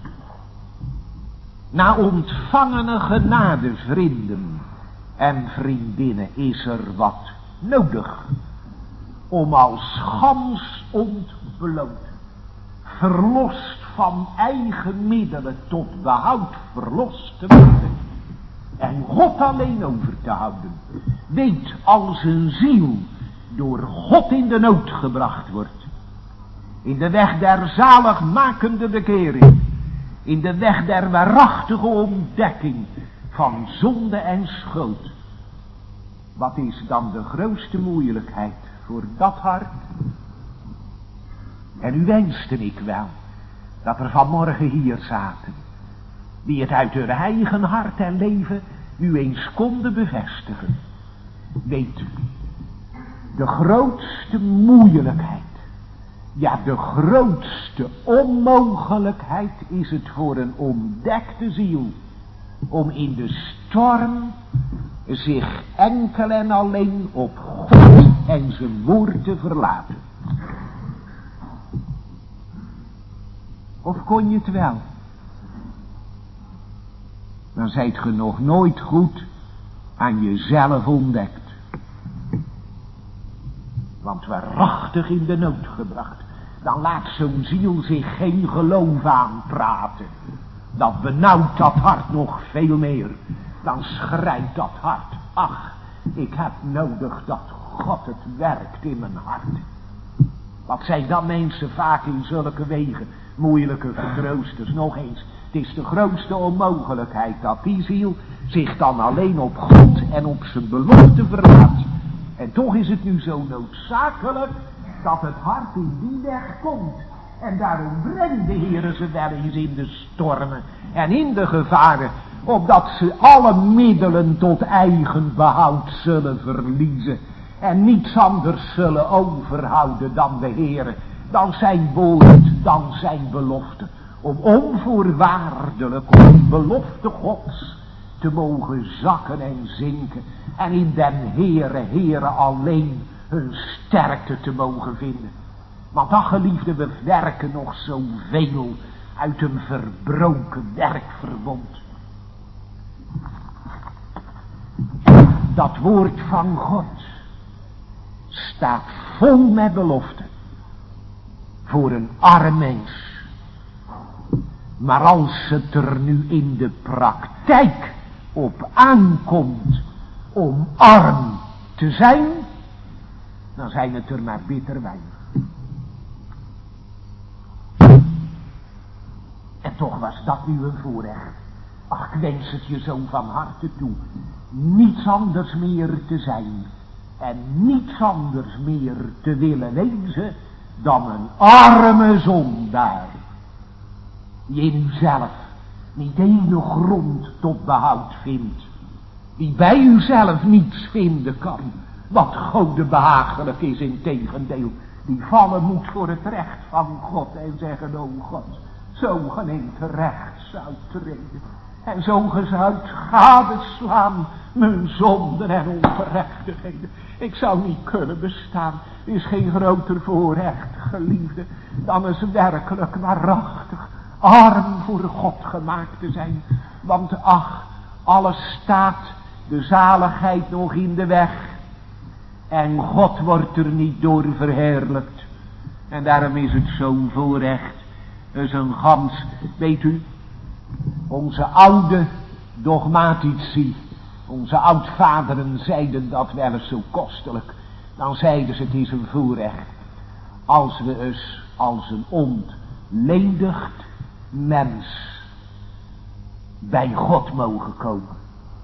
Na ontvangene genade, vrienden en vriendinnen, is er wat nodig om als gans ontbloot, verlost van eigen middelen tot behoud verlost te worden en God alleen over te houden. Weet, als een ziel door God in de nood gebracht wordt, in de weg der zaligmakende bekering, in de weg der waarachtige ontdekking van zonde en schuld, wat is dan de grootste moeilijkheid voor dat hart? En u wenste ik wel dat er vanmorgen hier zaten, die het uit hun eigen hart en leven nu eens konden bevestigen. Weet u, de grootste moeilijkheid, ja, de grootste onmogelijkheid is het voor een ontdekte ziel om in de storm zich enkel en alleen op God en zijn woord te verlaten. Of kon je het wel? Dan zijt ge nog nooit goed aan jezelf ontdekt. Want waarachtig in de nood gebracht, dan laat zo'n ziel zich geen geloof aanpraten. Dat benauwt dat hart nog veel meer. Dan schrijft dat hart, ach, ik heb nodig dat God het werkt in mijn hart. Wat zijn dan mensen vaak in zulke wegen, moeilijke vertroosters. Nog eens, het is de grootste onmogelijkheid dat die ziel zich dan alleen op God en op zijn belofte verlaat. En toch is het nu zo noodzakelijk dat het hart in die weg komt. En daarom brengt de Heere ze wel eens in de stormen en in de gevaren, opdat ze alle middelen tot eigen behoud zullen verliezen en niets anders zullen overhouden dan de Heere, dan zijn woord dan zijn belofte. Om onvoorwaardelijk op die belofte Gods te mogen zakken en zinken. En in den Heere alleen hun sterkte te mogen vinden. Want ach geliefde, we werken nog zoveel uit een verbroken werkverbond. Dat woord van God staat vol met beloften voor een arm mens. Maar als het er nu in de praktijk op aankomt om arm te zijn, dan zijn het er maar bitter weinig. En toch was dat nu een voorrecht. Ach, ik wens het je zo van harte toe. Niets anders meer te zijn. En niets anders meer te willen wezen dan een arme zondaar. Die in uzelf niet enig grond tot behoud vindt. Die bij uzelf niets vinden kan. Wat Gode behagelijk is in tegendeel. Die vallen moet voor het recht van God en zeggen, o God, zo ge in terecht zou treden. En zo ge zou gadeslaan mijn zonden en ongerechtigheden. Ik zou niet kunnen bestaan. Er is geen groter voorrecht, geliefde, dan eens werkelijk waarachtig arm voor God gemaakt te zijn. Want ach, alles staat de zaligheid nog in de weg. En God wordt er niet door verheerlijkt. En daarom is het zo'n voorrecht. Dat is een gans, weet u, onze oude dogmatici, onze oudvaderen zeiden dat wel eens zo kostelijk. Dan zeiden ze, het is een voorrecht als we eens als een ontledigd mens bij God mogen komen.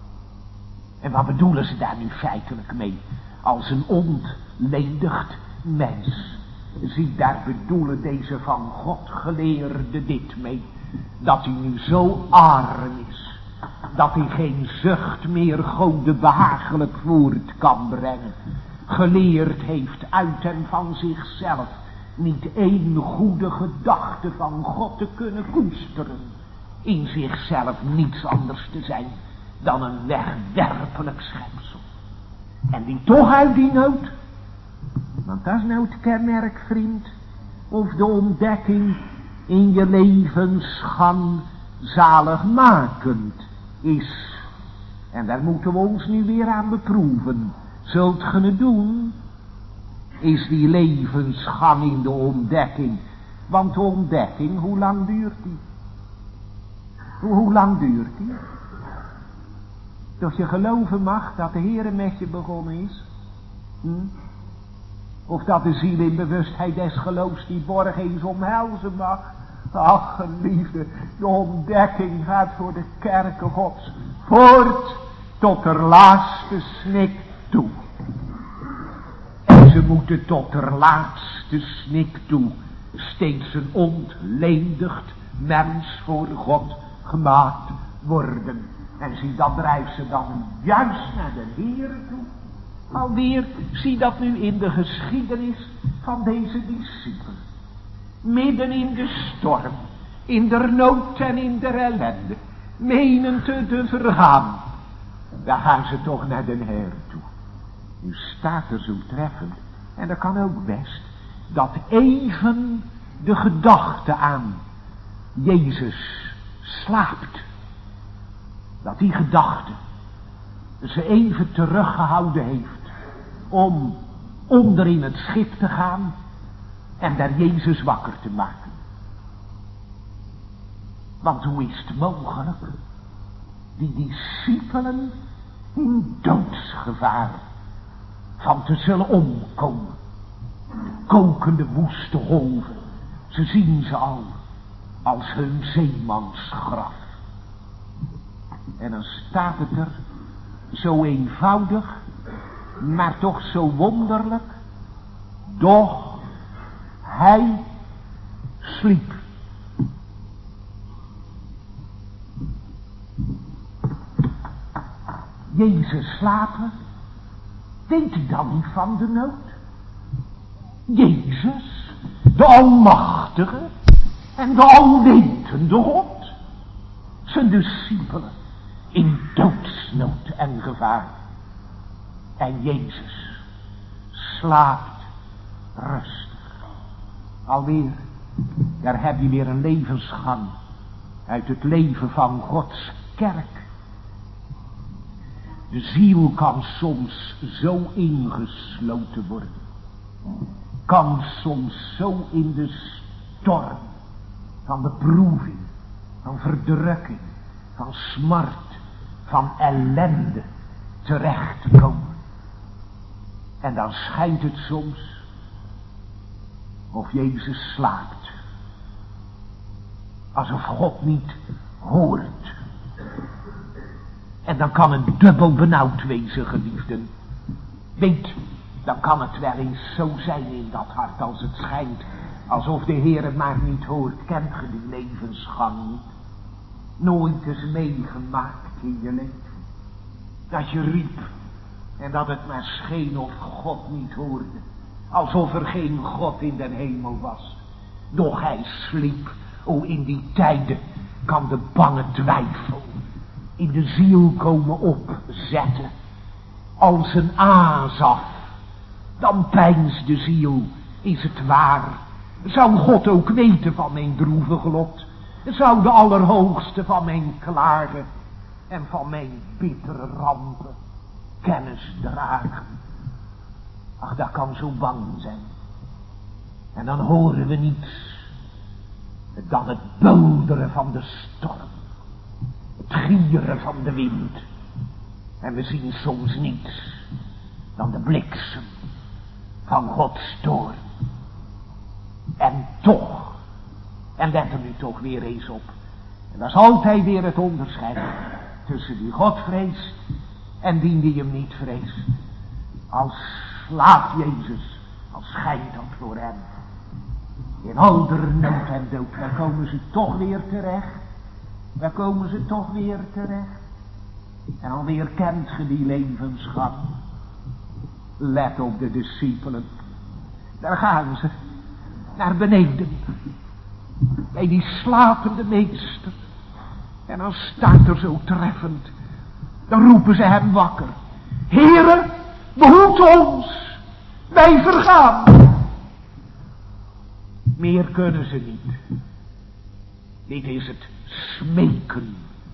En wat bedoelen ze daar nu feitelijk mee? Als een ontledigd mens. Zie, daar bedoelen deze van God geleerden dit mee. Dat hij nu zo arm is. Dat hij geen zucht meer Gode behagelijk voort kan brengen. Geleerd heeft uit en van zichzelf. Niet één goede gedachte van God te kunnen koesteren. In zichzelf niets anders te zijn dan een wegwerpelijk schepsel. En die toch uit die nood. Want dat is nou het kenmerk, vriend. Of de ontdekking in je levensgang zaligmakend is. En daar moeten we ons nu weer aan beproeven. Zult ge het doen? Is die levensgang in de ontdekking. Want de ontdekking, hoe lang duurt die? Hoe lang duurt die? Tot je geloven mag dat de Heere met je begonnen is. Of dat de ziel in bewustheid des geloofs die borg eens omhelzen mag. Ach, geliefde, de ontdekking gaat voor de kerken Gods voort tot de laatste snik toe. En ze moeten tot de laatste snik toe steeds een ontledigd mens voor God gemaakt worden. En zie, dat drijft ze dan juist naar de Heere toe. Alweer, zie dat nu in de geschiedenis van deze discipelen. Midden in de storm, in de nood en in de ellende, menen te vergaan. Daar gaan ze toch naar de Heer toe. Nu staat er zo treffend, en dat kan ook best, dat even de gedachte aan Jezus slaapt. Dat die gedachte ze even teruggehouden heeft om onder in het schip te gaan en daar Jezus wakker te maken. Want hoe is het mogelijk? Die discipelen in doodsgevaar van te zullen omkomen. De kokende woeste golven, ze zien ze al als hun zeemansgraf. En dan staat het er zo eenvoudig, maar toch zo wonderlijk. Doch hij sliep. Jezus slapen, weet u dan niet van de nood? Jezus, de Almachtige, En de alwetende God, zijn discipelen in doodsnood en gevaar. En Jezus slaapt rustig. Alweer, daar heb je weer een levensgang uit het leven van Gods kerk. De ziel kan soms zo ingesloten worden. Kan soms zo in de storm van beproeving, van verdrukking, van smart, van ellende terechtkomen. En dan schijnt het soms of Jezus slaapt. Alsof God niet hoort. En dan kan het dubbel benauwd wezen, geliefden. Weet, dan kan het wel eens zo zijn in dat hart als het schijnt. Alsof de Heer het maar niet hoort. Kent ge die levensgang niet? Nooit eens meegemaakt in je leven. Dat je riep. En dat het maar scheen of God niet hoorde. Alsof er geen God in den hemel was. Doch hij sliep. O, in die tijden kan de bange twijfel in de ziel komen opzetten. Als een azaf. Dan pijnst de ziel. Is het waar? Zou God ook weten van mijn droevige lot? Zou de Allerhoogste van mijn klagen en van mijn bittere rampen kennis dragen? Ach, dat kan zo bang zijn. En dan horen we niets dan het bulderen van de storm, het gieren van de wind. En we zien soms niets dan de bliksem van Gods toorn. En toch, en let er nu toch weer eens op, en dat is altijd weer het onderscheid tussen die God vreest en die hem niet vreest. Als slaapt Jezus, als schijnt dat voor hem. In al de nood en dood, daar komen ze toch weer terecht. Daar komen ze toch weer terecht. En alweer kent ge die levensgang. Let op de discipelen. Daar gaan ze. Naar beneden. Bij die slapende meester. En dan staat er zo treffend. Dan roepen ze hem wakker. Heere, behoed ons. Wij vergaan. Meer kunnen ze niet. Dit is het smeken.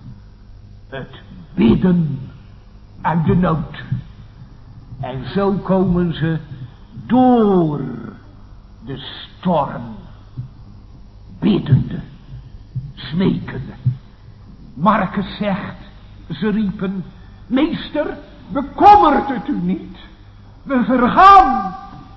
Het bidden uit de nood. En zo komen ze door de storm. Biddende. Smekende. Marcus zegt, ze riepen, meester, bekommert het u niet. We vergaan.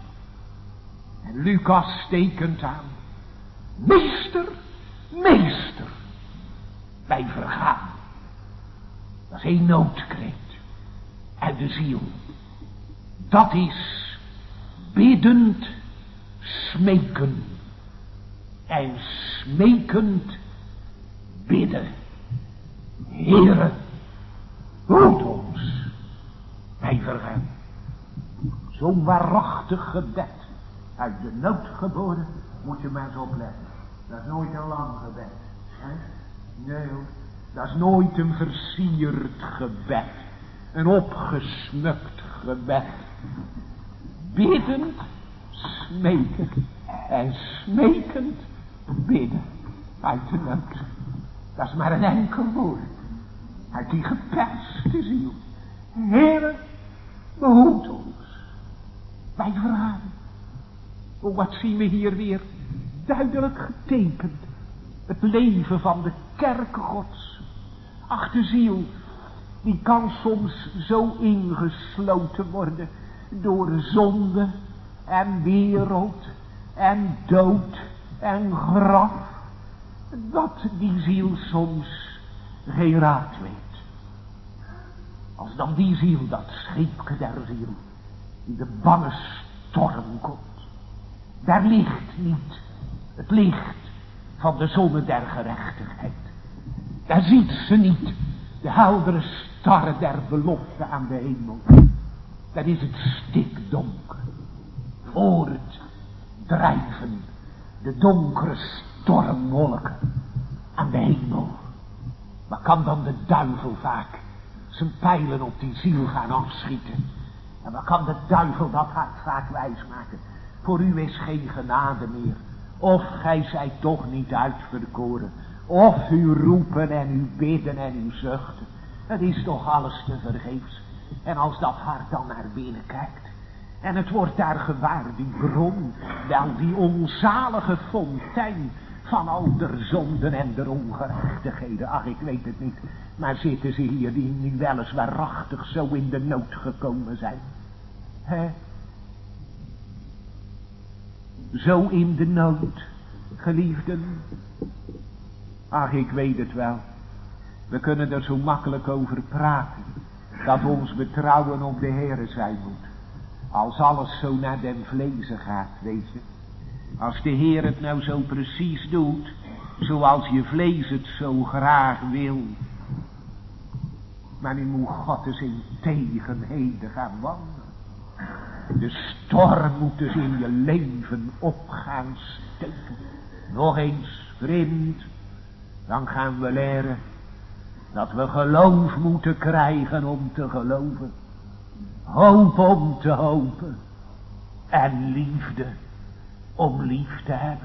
En Lucas stekent aan. Meester, meester, wij vergaan. Dat is een noodkreet uit de ziel. Dat is biddend smeken. En smekend bidden. Heere, hoed ons. Wij vergaan. Zo'n waarachtig gebed. Uit de nood geboren, moet je maar eens opletten. Dat is nooit een lang gebed. Hè? Nee hoor. Dat is nooit een versierd gebed. Een opgesmukt gebed. Biddend, smekend. En smekend bidden. Uit de nood. Dat is maar een enkel woord. Uit die geperste ziel. Heere, behoed ons. Wij vergaan. Oh, wat zien we hier weer duidelijk getekend. Het leven van de kerk Gods. Ach, de ziel, die kan soms zo ingesloten worden door zonde en wereld en dood en graf, dat die ziel soms geen raad weet. Als dan die ziel, dat scheepje der ziel, in de bange storm komt. Daar ligt niet het licht van de zonne der gerechtigheid. Daar ziet ze niet de heldere starre der belofte aan de hemel. Daar is het stikdonker. Voortdrijven de donkere stormwolken aan de hemel. Maar kan dan de duivel vaak zijn pijlen op die ziel gaan afschieten? En wat kan de duivel dat hart vaak wijsmaken? Voor u is geen genade meer. Of gij zijt toch niet uitverkoren. Of u roepen en u bidden en u zuchten. Het is toch alles te vergeefs. En als dat hart dan naar binnen kijkt. En het wordt daar gewaar, die bron. Wel, die onzalige fontein van al der zonden en der ongerechtigheden. Ach, ik weet het niet. Maar zitten ze hier die nu weliswaar waarachtig zo in de nood gekomen zijn? Hè? Zo in de nood, geliefden. Ach, ik weet het wel. We kunnen er zo makkelijk over praten. Dat ons betrouwen op de Heere zijn moet. Als alles zo naar den vlezen gaat, weet je. Als de Heer het nou zo precies doet, zoals je vlees het zo graag wil. Maar nu moet God eens in tegenheden gaan wandelen. De storm moet dus in je leven op gaan steken. Nog eens, vriend, dan gaan we leren dat we geloof moeten krijgen om te geloven. Hoop om te hopen. En liefde om lief te hebben.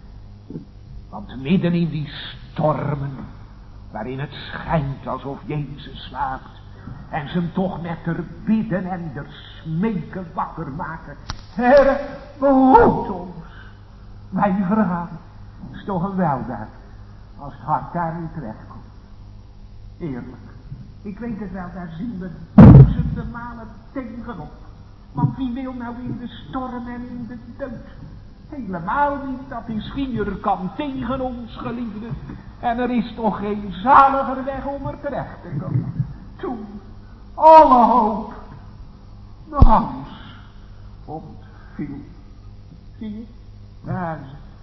Want midden in die stormen, waarin het schijnt alsof Jezus slaapt, en ze hem toch met er bidden en er smeken wakker maken. Heere, behoed ons. Wij vergaan. Het is toch een weldaad als het hart daar niet terecht komt. Eerlijk. Ik weet het wel, daar zien we duizenden malen tegenop. Want wie wil nou in de storm en in de dood? Helemaal niet, dat is vierkant tegen ons, geliefde. En er is toch geen zaliger weg om er terecht te komen. Toen alle hoop nog anders ontviel. Zie je? Daar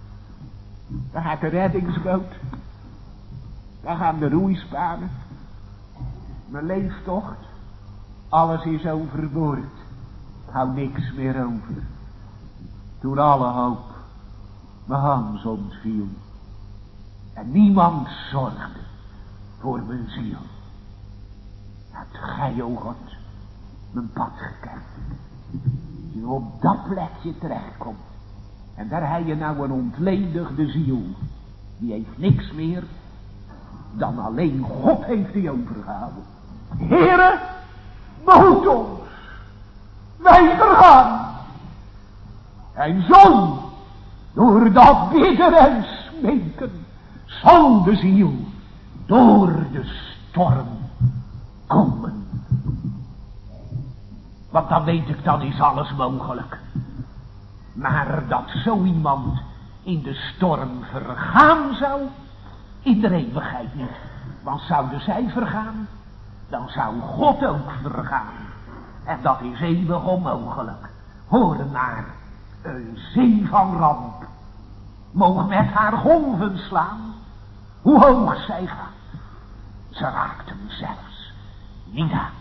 gaat de reddingsboot. Daar gaan de roeispanen. Mijn leeftocht. Alles is overboord. Ik hou niks meer over. Toen alle hoop mijn Hans ontviel. En niemand zorgde voor mijn ziel. Hebt gij, o God, mijn pad gekend. Als je op dat plekje terechtkomt. En daar heb je nou een ontledigde ziel. Die heeft niks meer dan alleen God heeft die overgehouden. Heere, behoed ons. Wij vergaan. En zo, door dat bidden en smeken, zal de ziel door de storm komen. Want dan weet ik, dan is alles mogelijk. Maar dat zo iemand in de storm vergaan zou, in de eeuwigheid niet. Want zouden zij vergaan, dan zou God ook vergaan. En dat is eeuwig onmogelijk. Hoor naar, een zee van ramp mogen met haar golven slaan, hoe hoog zij gaat. Ze raakt hem zelfs niet aan.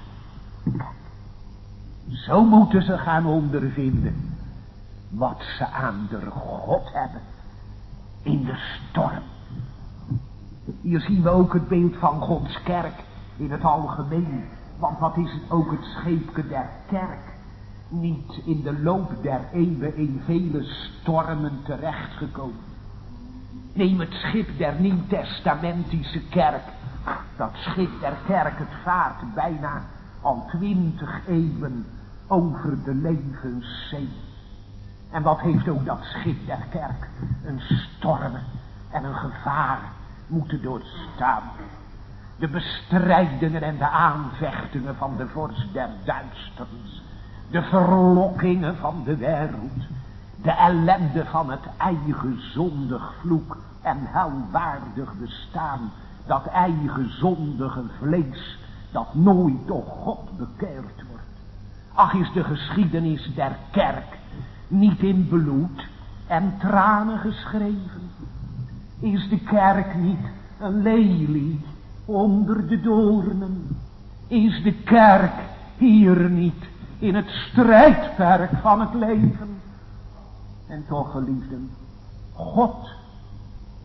Zo moeten ze gaan ondervinden wat ze aan de God hebben in de storm. Hier zien we ook het beeld van Gods kerk in het algemeen. Want wat is het ook het scheepje der kerk? Niet in de loop der eeuwen in vele stormen terechtgekomen. Neem het schip der nieuwtestamentische kerk. Dat schip der kerk, het vaart bijna al 20 eeuwen over de levenszee. En wat heeft ook dat schip der kerk? Een stormen en een gevaar moeten doorstaan. De bestrijdingen en de aanvechtingen van de vorst der duisternis. De verlokkingen van de wereld. De ellende van het eigen zondig vloek en helwaardig bestaan. Dat eigen zondige vlees dat nooit door God bekeerd wordt. Ach, is de geschiedenis der kerk niet in bloed en tranen geschreven? Is de kerk niet een lelie onder de doornen? Is de kerk hier niet in het strijdperk van het leven? En toch, geliefden, God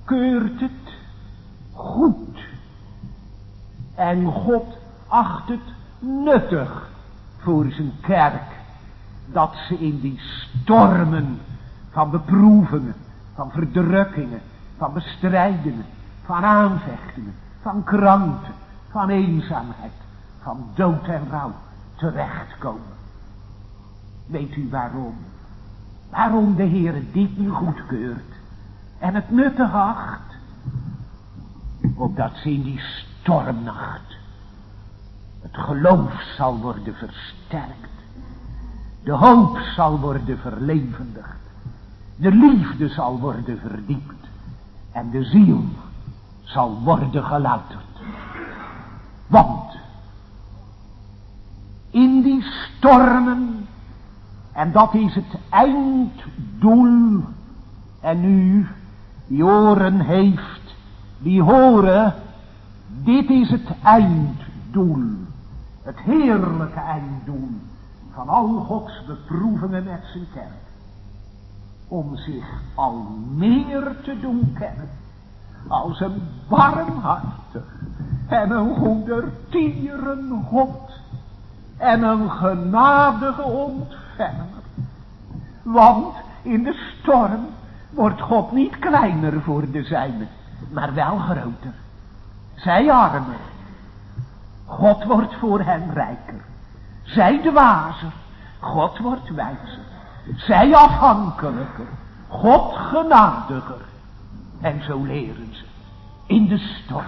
keurt het goed. En God acht het nuttig voor zijn kerk, dat ze in die stormen van beproevingen, van verdrukkingen, van bestrijdingen, van aanvechtingen, van krankte, van eenzaamheid, van dood en rouw terechtkomen. Weet u waarom? Waarom de Heer dit nu goedkeurt en het nuttig acht? Opdat ze in die stormnacht het geloof zal worden versterkt. De hoop zal worden verlevendigd. De liefde zal worden verdiept. En de ziel zal worden gelouterd. Want in die stormen, en dat is het einddoel, en u die oren heeft, die horen, dit is het einddoel. Het heerlijke einddoel van al Gods beproevingen met zijn kerk. Om zich al meer te doen kennen als een barmhartig en een goedertieren God en een genadige ontfermer. Want in de storm wordt God niet kleiner voor de zijnen, maar wel groter. Zij armer, God wordt voor hen rijker. Zij dwazer, God wordt wijzer. Zij afhankelijker, God genadiger. En zo leren ze in de storm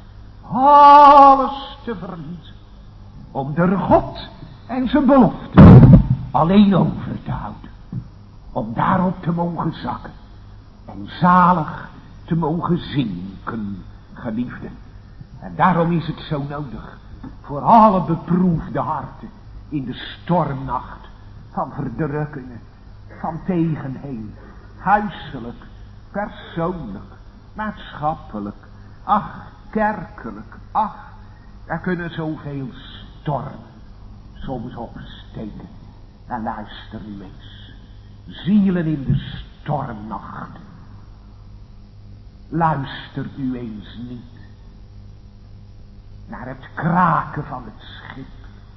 alles te verliezen, om de God en zijn belofte alleen over te houden, om daarop te mogen zakken en zalig te mogen zinken, geliefden. En daarom is het zo nodig voor alle beproefde harten in de stormnacht van verdrukkingen, van tegenheen, huiselijk, persoonlijk, maatschappelijk, ach, kerkelijk, ach, er kunnen zoveel stormen soms opsteken. En luister u eens, zielen in de stormnacht, luister u eens niet naar het kraken van het schip,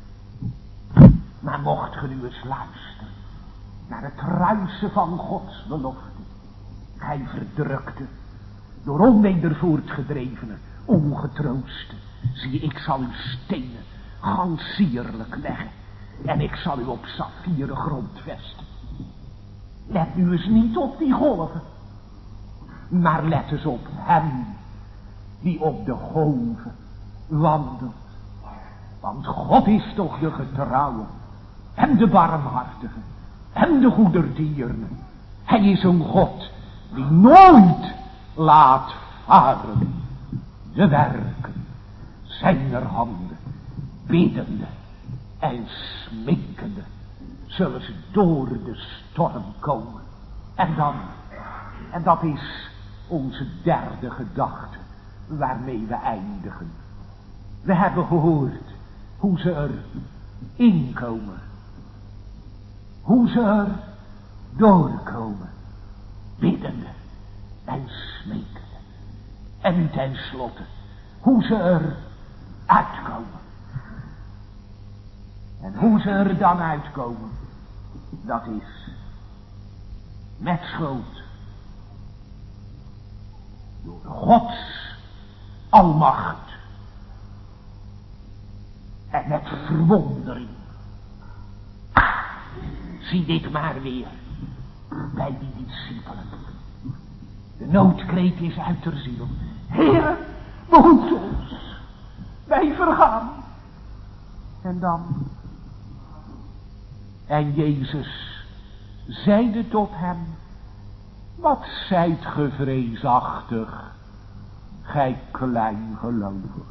maar mocht ge nu eens luisteren naar het ruisen van Gods belofte. Gij verdrukte, door onweder voortgedrevene, ongetrooste, zie, ik zal uw stenen gans sierlijk leggen en ik zal u op saffieren grond vesten. Let nu eens niet op die golven, maar let eens op hem die op de golven wandelt. Want God is toch de getrouwe en de barmhartige en de goedertierne. Hij is een God die nooit laat varen de werken zijner handen. Biddende en smeekende zullen ze door de storm komen. En dat is onze derde gedachte waarmee we eindigen. We hebben gehoord hoe ze er inkomen. Hoe ze er doorkomen. Biddende en smekende. En nu tenslotte, hoe ze er uitkomen. En hoe ze er dan uitkomen, dat is met schuld. Door Gods almacht. En met verwondering. Zie dit maar weer bij die discipelen. De noodkreet is uit der ziel. Heere, behoed ons. Wij vergaan. En dan. En Jezus zeide tot hem: wat zijt ge vreesachtig, gij klein gelovig.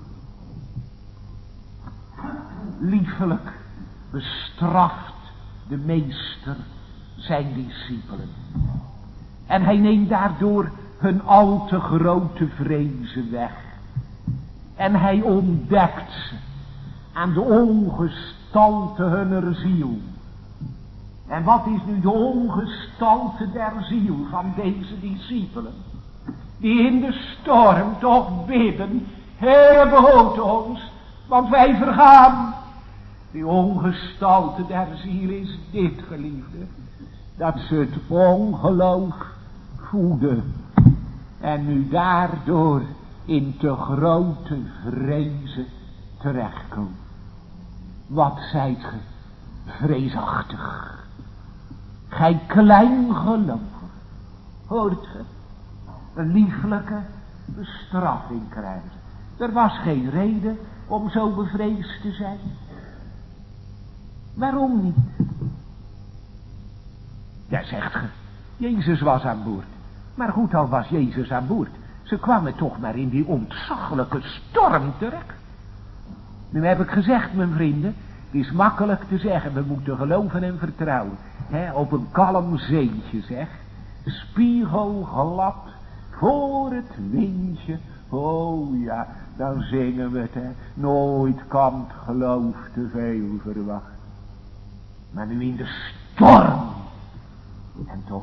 Liefelijk bestraft de meester zijn discipelen. En hij neemt daardoor hun al te grote vrezen weg. En hij ontdekt ze aan de ongestalte hunner ziel. En wat is nu de ongestalte der ziel van deze discipelen? die in de storm toch bidden, Heere behoed ons, want wij vergaan. Die ongestalte der ziel is dit, geliefde, dat ze het ongeloof voeden en nu daardoor in te grote vrezen terechtkomen. Wat zijt ge vreesachtig, gij klein gelovig, hoort ge, een lieflijke bestraffing krijgen. Er was geen reden om zo bevreesd te zijn. Waarom niet? Ja, zegt ge, Jezus was aan boord. Maar goed, al was Jezus aan boord, ze kwamen toch maar in die ontzaglijke storm terecht. Nu heb ik gezegd, mijn vrienden, het is makkelijk te zeggen, we moeten geloven en vertrouwen. Op een kalm zeetje, zeg. Spiegelglad voor het windje. Oh ja, dan zingen we het, nooit kan het geloof te veel verwachten. Maar nu in de storm. En toch.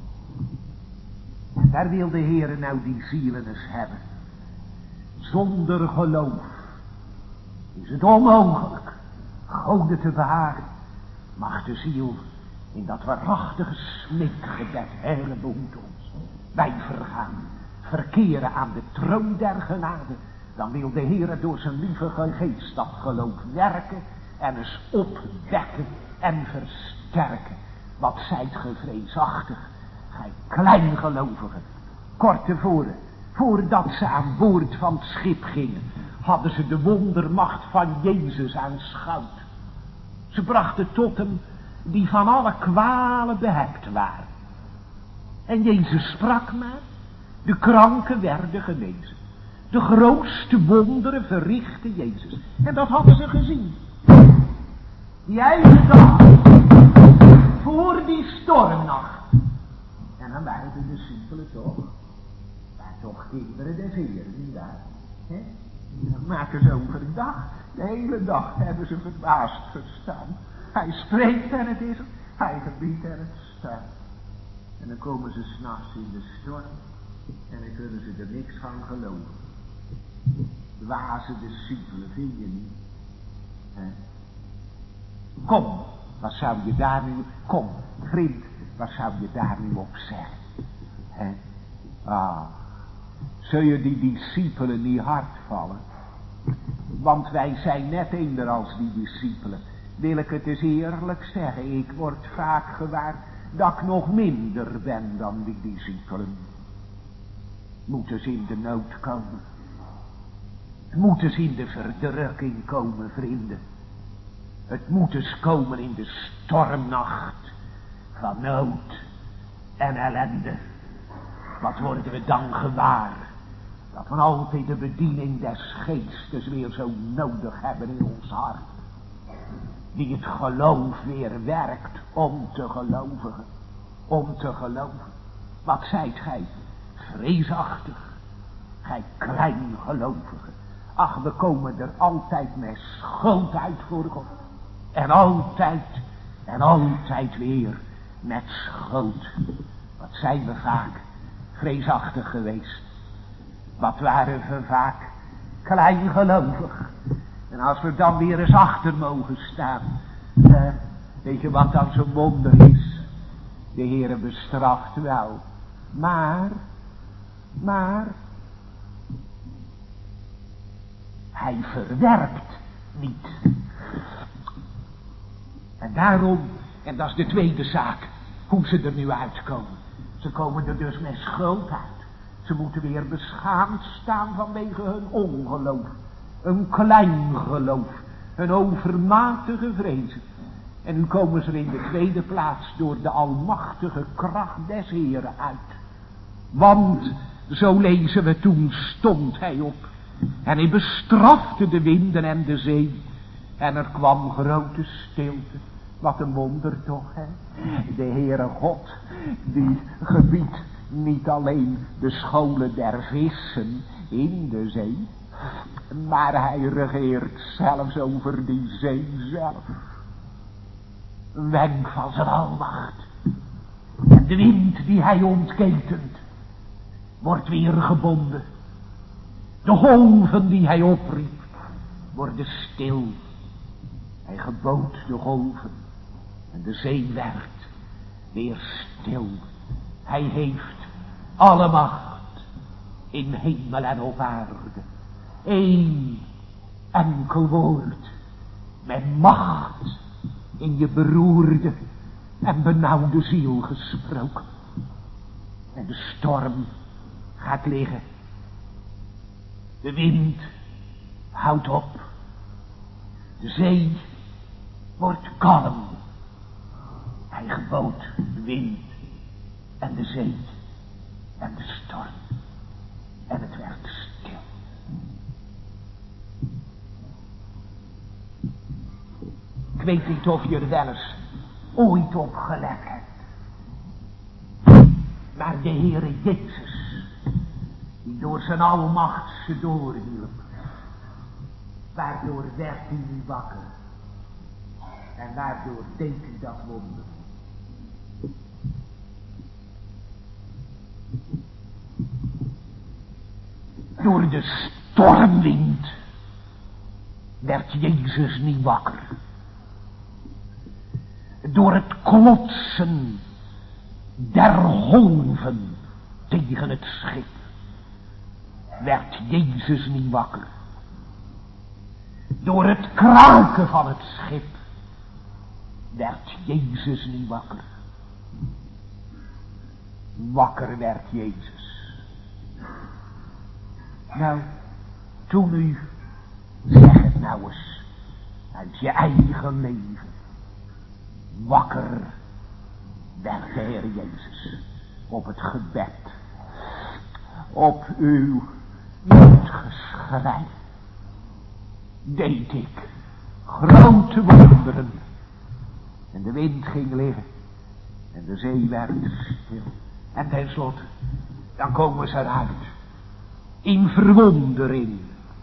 En daar wil de Heere nou die zielen eens hebben. Zonder geloof is het onmogelijk Gode te behagen. Mag de ziel in dat waarachtige smeekgebed, Heere behoed ons. Wij vergaan, verkeren aan de troon der genade. Dan wil de Heere door zijn lieve geest dat geloof werken en eens opwekken en versterken. Wat zijt ge vreesachtig, gij kleingelovigen. Kort tevoren, voordat ze aan boord van het schip gingen, hadden ze de wondermacht van Jezus aanschouwd. Ze brachten tot hem die van alle kwalen behept waren. En Jezus sprak maar, de kranken werden genezen. De grootste wonderen verrichtte Jezus. En dat hadden ze gezien. Die eigen dag, voor die stormnacht. En dan waren de discipelen toch, toch kinderen des Heeren, nietwaar? Dan maken ze overdag, de hele dag hebben ze verbaasd gestaan. Hij spreekt en het is, hij gebiedt en het staat. En dan komen ze 's nachts in de storm en dan kunnen ze er niks van geloven. Dwaze discipelen, vind je niet? Kom, wat zou je daar nu, kom, vriend, wat zou je daar nu op zeggen? Zul je die discipelen niet hard vallen? Want wij zijn net eender als die discipelen. Wil ik het eens eerlijk zeggen, ik word vaak gewaar dat ik nog minder ben dan die discipelen. Moeten ze in de nood komen? Moeten ze in de verdrukking komen, vrienden? Het moet eens komen in de stormnacht van nood en ellende. Wat worden we dan gewaar? Dat we altijd de bediening des geestes weer zo nodig hebben in ons hart. Die het geloof weer werkt om te geloven. Om te geloven. Wat zijt gij? Vreesachtig. Gij kleingelovige. Ach, we komen er altijd met schuld uit voor God. En altijd weer met schuld. Wat zijn we vaak vreesachtig geweest. Wat waren we vaak kleingelovig. En als we dan weer eens achter mogen staan. Weet je wat dan zo'n wonder is? De Heere bestraft wel. Maar. Hij verwerpt niet. En daarom, en dat is de tweede zaak, hoe ze er nu uitkomen. Ze komen er dus met schuld uit. Ze moeten weer beschaamd staan vanwege hun ongeloof. Een klein geloof. Een overmatige vrezen. En nu komen ze er in de tweede plaats door de almachtige kracht des Heeren uit. Want, zo lezen we, toen stond hij op. En hij bestrafte de winden en de zee. En er kwam grote stilte. Wat een wonder toch, hè? De Heere God, die gebiedt niet alleen de scholen der vissen in de zee, maar hij regeert zelfs over die zee zelf. Een wenk van zijn almacht. En de wind die hij ontketent, wordt weer gebonden. De golven die hij opriep, worden stil. Hij gebood de golven en de zee werd weer stil. Hij heeft alle macht in hemel en op aarde. Eén enkel woord met macht in je beroerde en benauwde ziel gesproken. En de storm gaat liggen. De wind houdt op. De zee wordt kalm. Hij gebood de wind en de zee en de storm. En het werd stil. Ik weet niet of je er wel eens ooit op gelet hebt. Maar de Heere Jezus, die door zijn almacht ze doorhielp, waardoor werd hij nu wakker. En waardoor deed hij dat wonder. Door de stormwind werd Jezus niet wakker. Door het klotsen der golven tegen het schip werd Jezus niet wakker. Door het kraken van het schip werd Jezus niet wakker. Wakker werd Jezus. Nou, toen u, zeg het nou eens, uit je eigen leven, wakker werd de Heer Jezus op het gebed, op uw noodgeschrei, deed ik grote wonderen. En de wind ging liggen en de zee werd stil. En tenslotte, dan komen ze eruit in verwondering.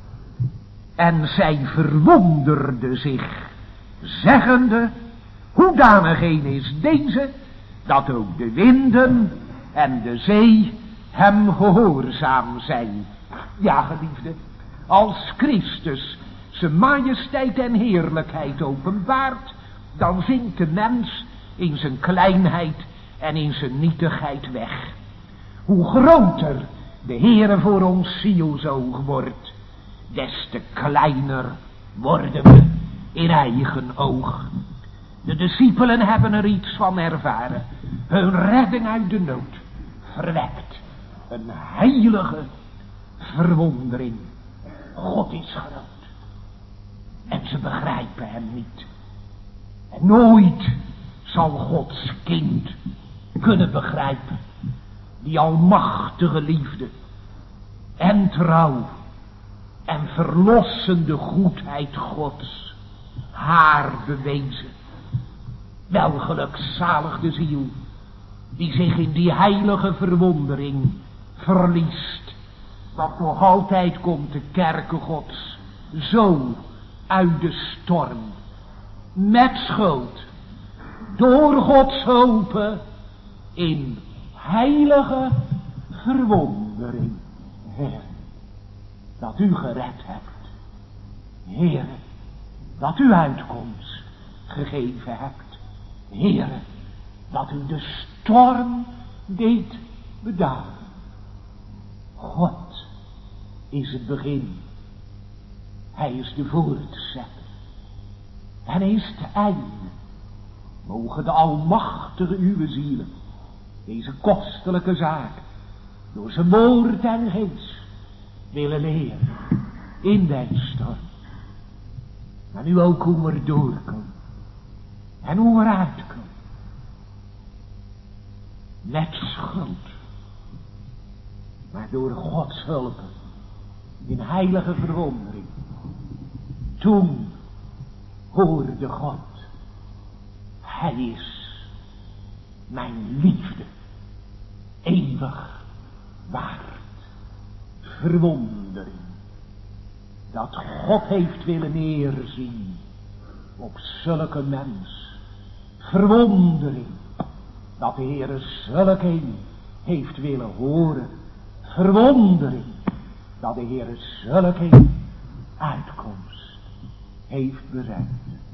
En zij verwonderde zich, zeggende, hoedanig een is deze, dat ook de winden en de zee hem gehoorzaam zijn. Ja, geliefde, als Christus zijn majesteit en heerlijkheid openbaart, dan zinkt de mens in zijn kleinheid en in zijn nietigheid weg. Hoe groter de Heere voor ons zielsoog wordt, des te kleiner worden we in eigen oog. De discipelen hebben er iets van ervaren. Hun redding uit de nood verwekt een heilige verwondering. God is groot. En ze begrijpen hem niet. En nooit zal Gods kind kunnen begrijpen die almachtige liefde en trouw en verlossende goedheid Gods haar bewezen. Wel gelukzalig de ziel die zich in die heilige verwondering verliest. Want nog altijd komt de kerke Gods zo uit de storm, met schuld, door Gods hulp, in heilige verwondering. Heer, dat u gered hebt. Heer, dat u uitkomst gegeven hebt. Heer, dat u de storm deed bedaren. God is het begin. Hij is de voortzetter. En hij is het einde. Mogen de almachtige uwe zielen deze kostelijke zaak door zijn woord en geest willen leren in den storm. En nu ook hoe we er doorkomen en hoe we eruit komen. Met schuld, maar door Gods hulp in heilige verwondering. Toen hoorde God, hij is mijn liefde eeuwig waard. Verwondering dat God heeft willen neerzien op zulke mens. Verwondering dat de Heere zulk een heeft willen horen. verwondering dat de Heer zulke uitkomst heeft bereikt.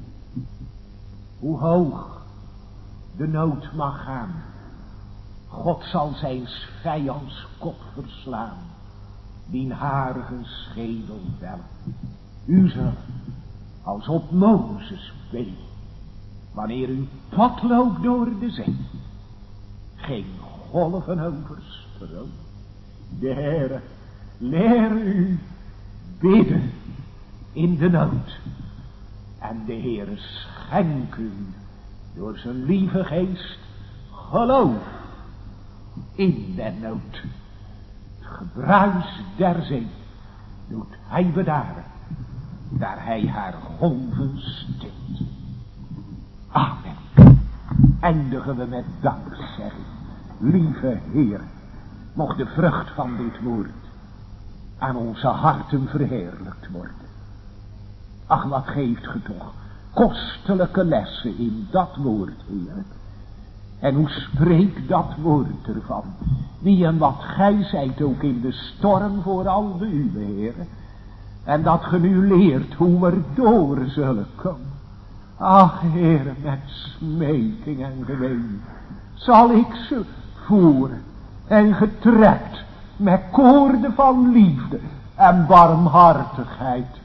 Hoe hoog de nood mag gaan, God zal zijn vijands kop verslaan, dien harige schedel vellen. U zult, als op Mozes beet, wanneer u pad loopt door de zee, geen golven overstroomt. De Heere leer u bidden in de nood. En de Heere schenk u door zijn lieve geest geloof in de nood. Het gebruis der zee doet hij bedaren, daar hij haar golven stilt. Amen. Eindigen we met dankzegging. Lieve Heer, mocht de vrucht van dit woord aan onze harten verheerlijkt worden. Ach, wat geeft ge toch kostelijke lessen in dat woord, Heer. En hoe spreekt dat woord ervan? Wie en wat gij zijt ook in de storm voor al de uwe, Heer. En dat ge nu leert hoe we door zullen komen. Ach, Heer, met smeking en geween zal ik ze voeren en getrekt met koorden van liefde en barmhartigheid.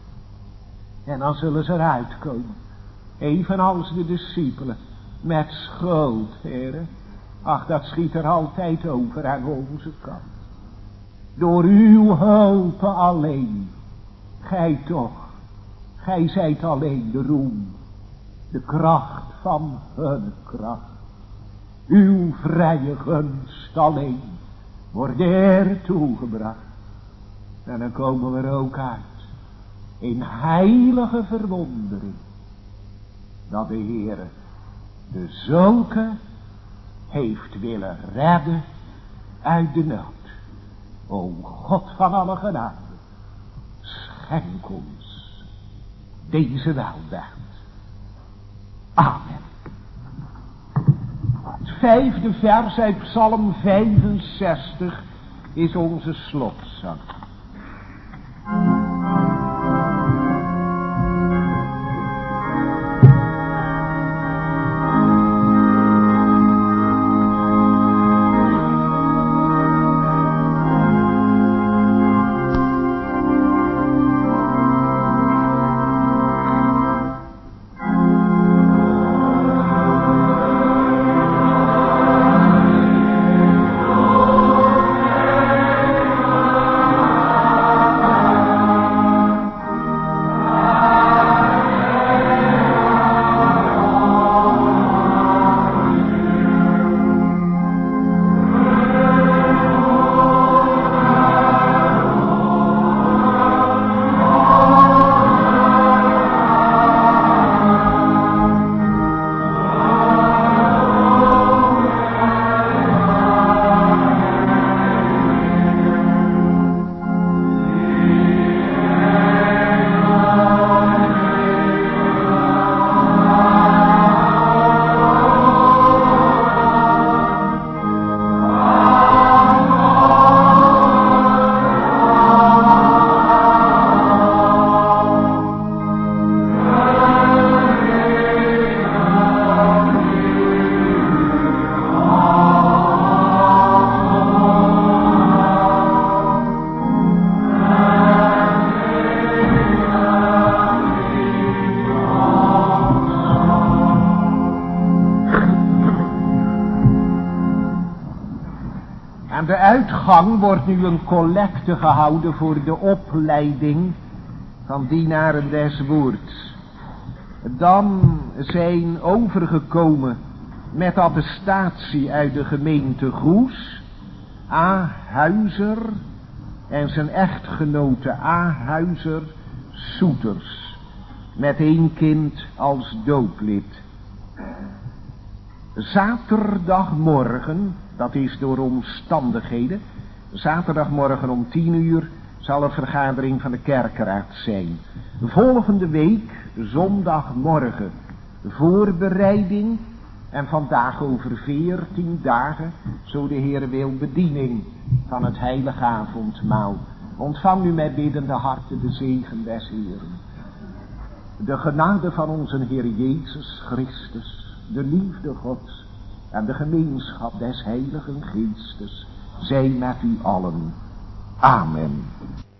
En dan zullen ze eruit komen, evenals de discipelen, met schuld, Heere. Ach, dat schiet er altijd over aan onze kant. Door uw hulp alleen, gij toch, gij zijt alleen de roem, de kracht van hun kracht. Uw vrije gunst alleen wordt er toegebracht. En dan komen we er ook uit in heilige verwondering dat de Heere de zulke heeft willen redden uit de nood. O God van alle genade, schenk ons deze weldaad. Amen. Het 5e vers uit Psalm 65 is onze slotzang. Aan de uitgang wordt nu een collecte gehouden voor de opleiding van dienaren des woords. Dan zijn overgekomen met attestatie uit de gemeente Goes A. Huizer en zijn echtgenote A. Huizer Soeters, met 1 kind als dooplid. Zaterdagmorgen, dat is door omstandigheden, zaterdagmorgen om 10 uur zal er vergadering van de kerkraad zijn. Volgende week, zondagmorgen, voorbereiding En vandaag over 14 dagen, zo de Heer wil, bediening van het heilige avondmaal. Ontvang nu met biddende harten de zegen des Heeren. De genade van onze Heer Jezus Christus, de liefde Gods en de gemeenschap des Heiligen Geestes, zij met u allen. Amen.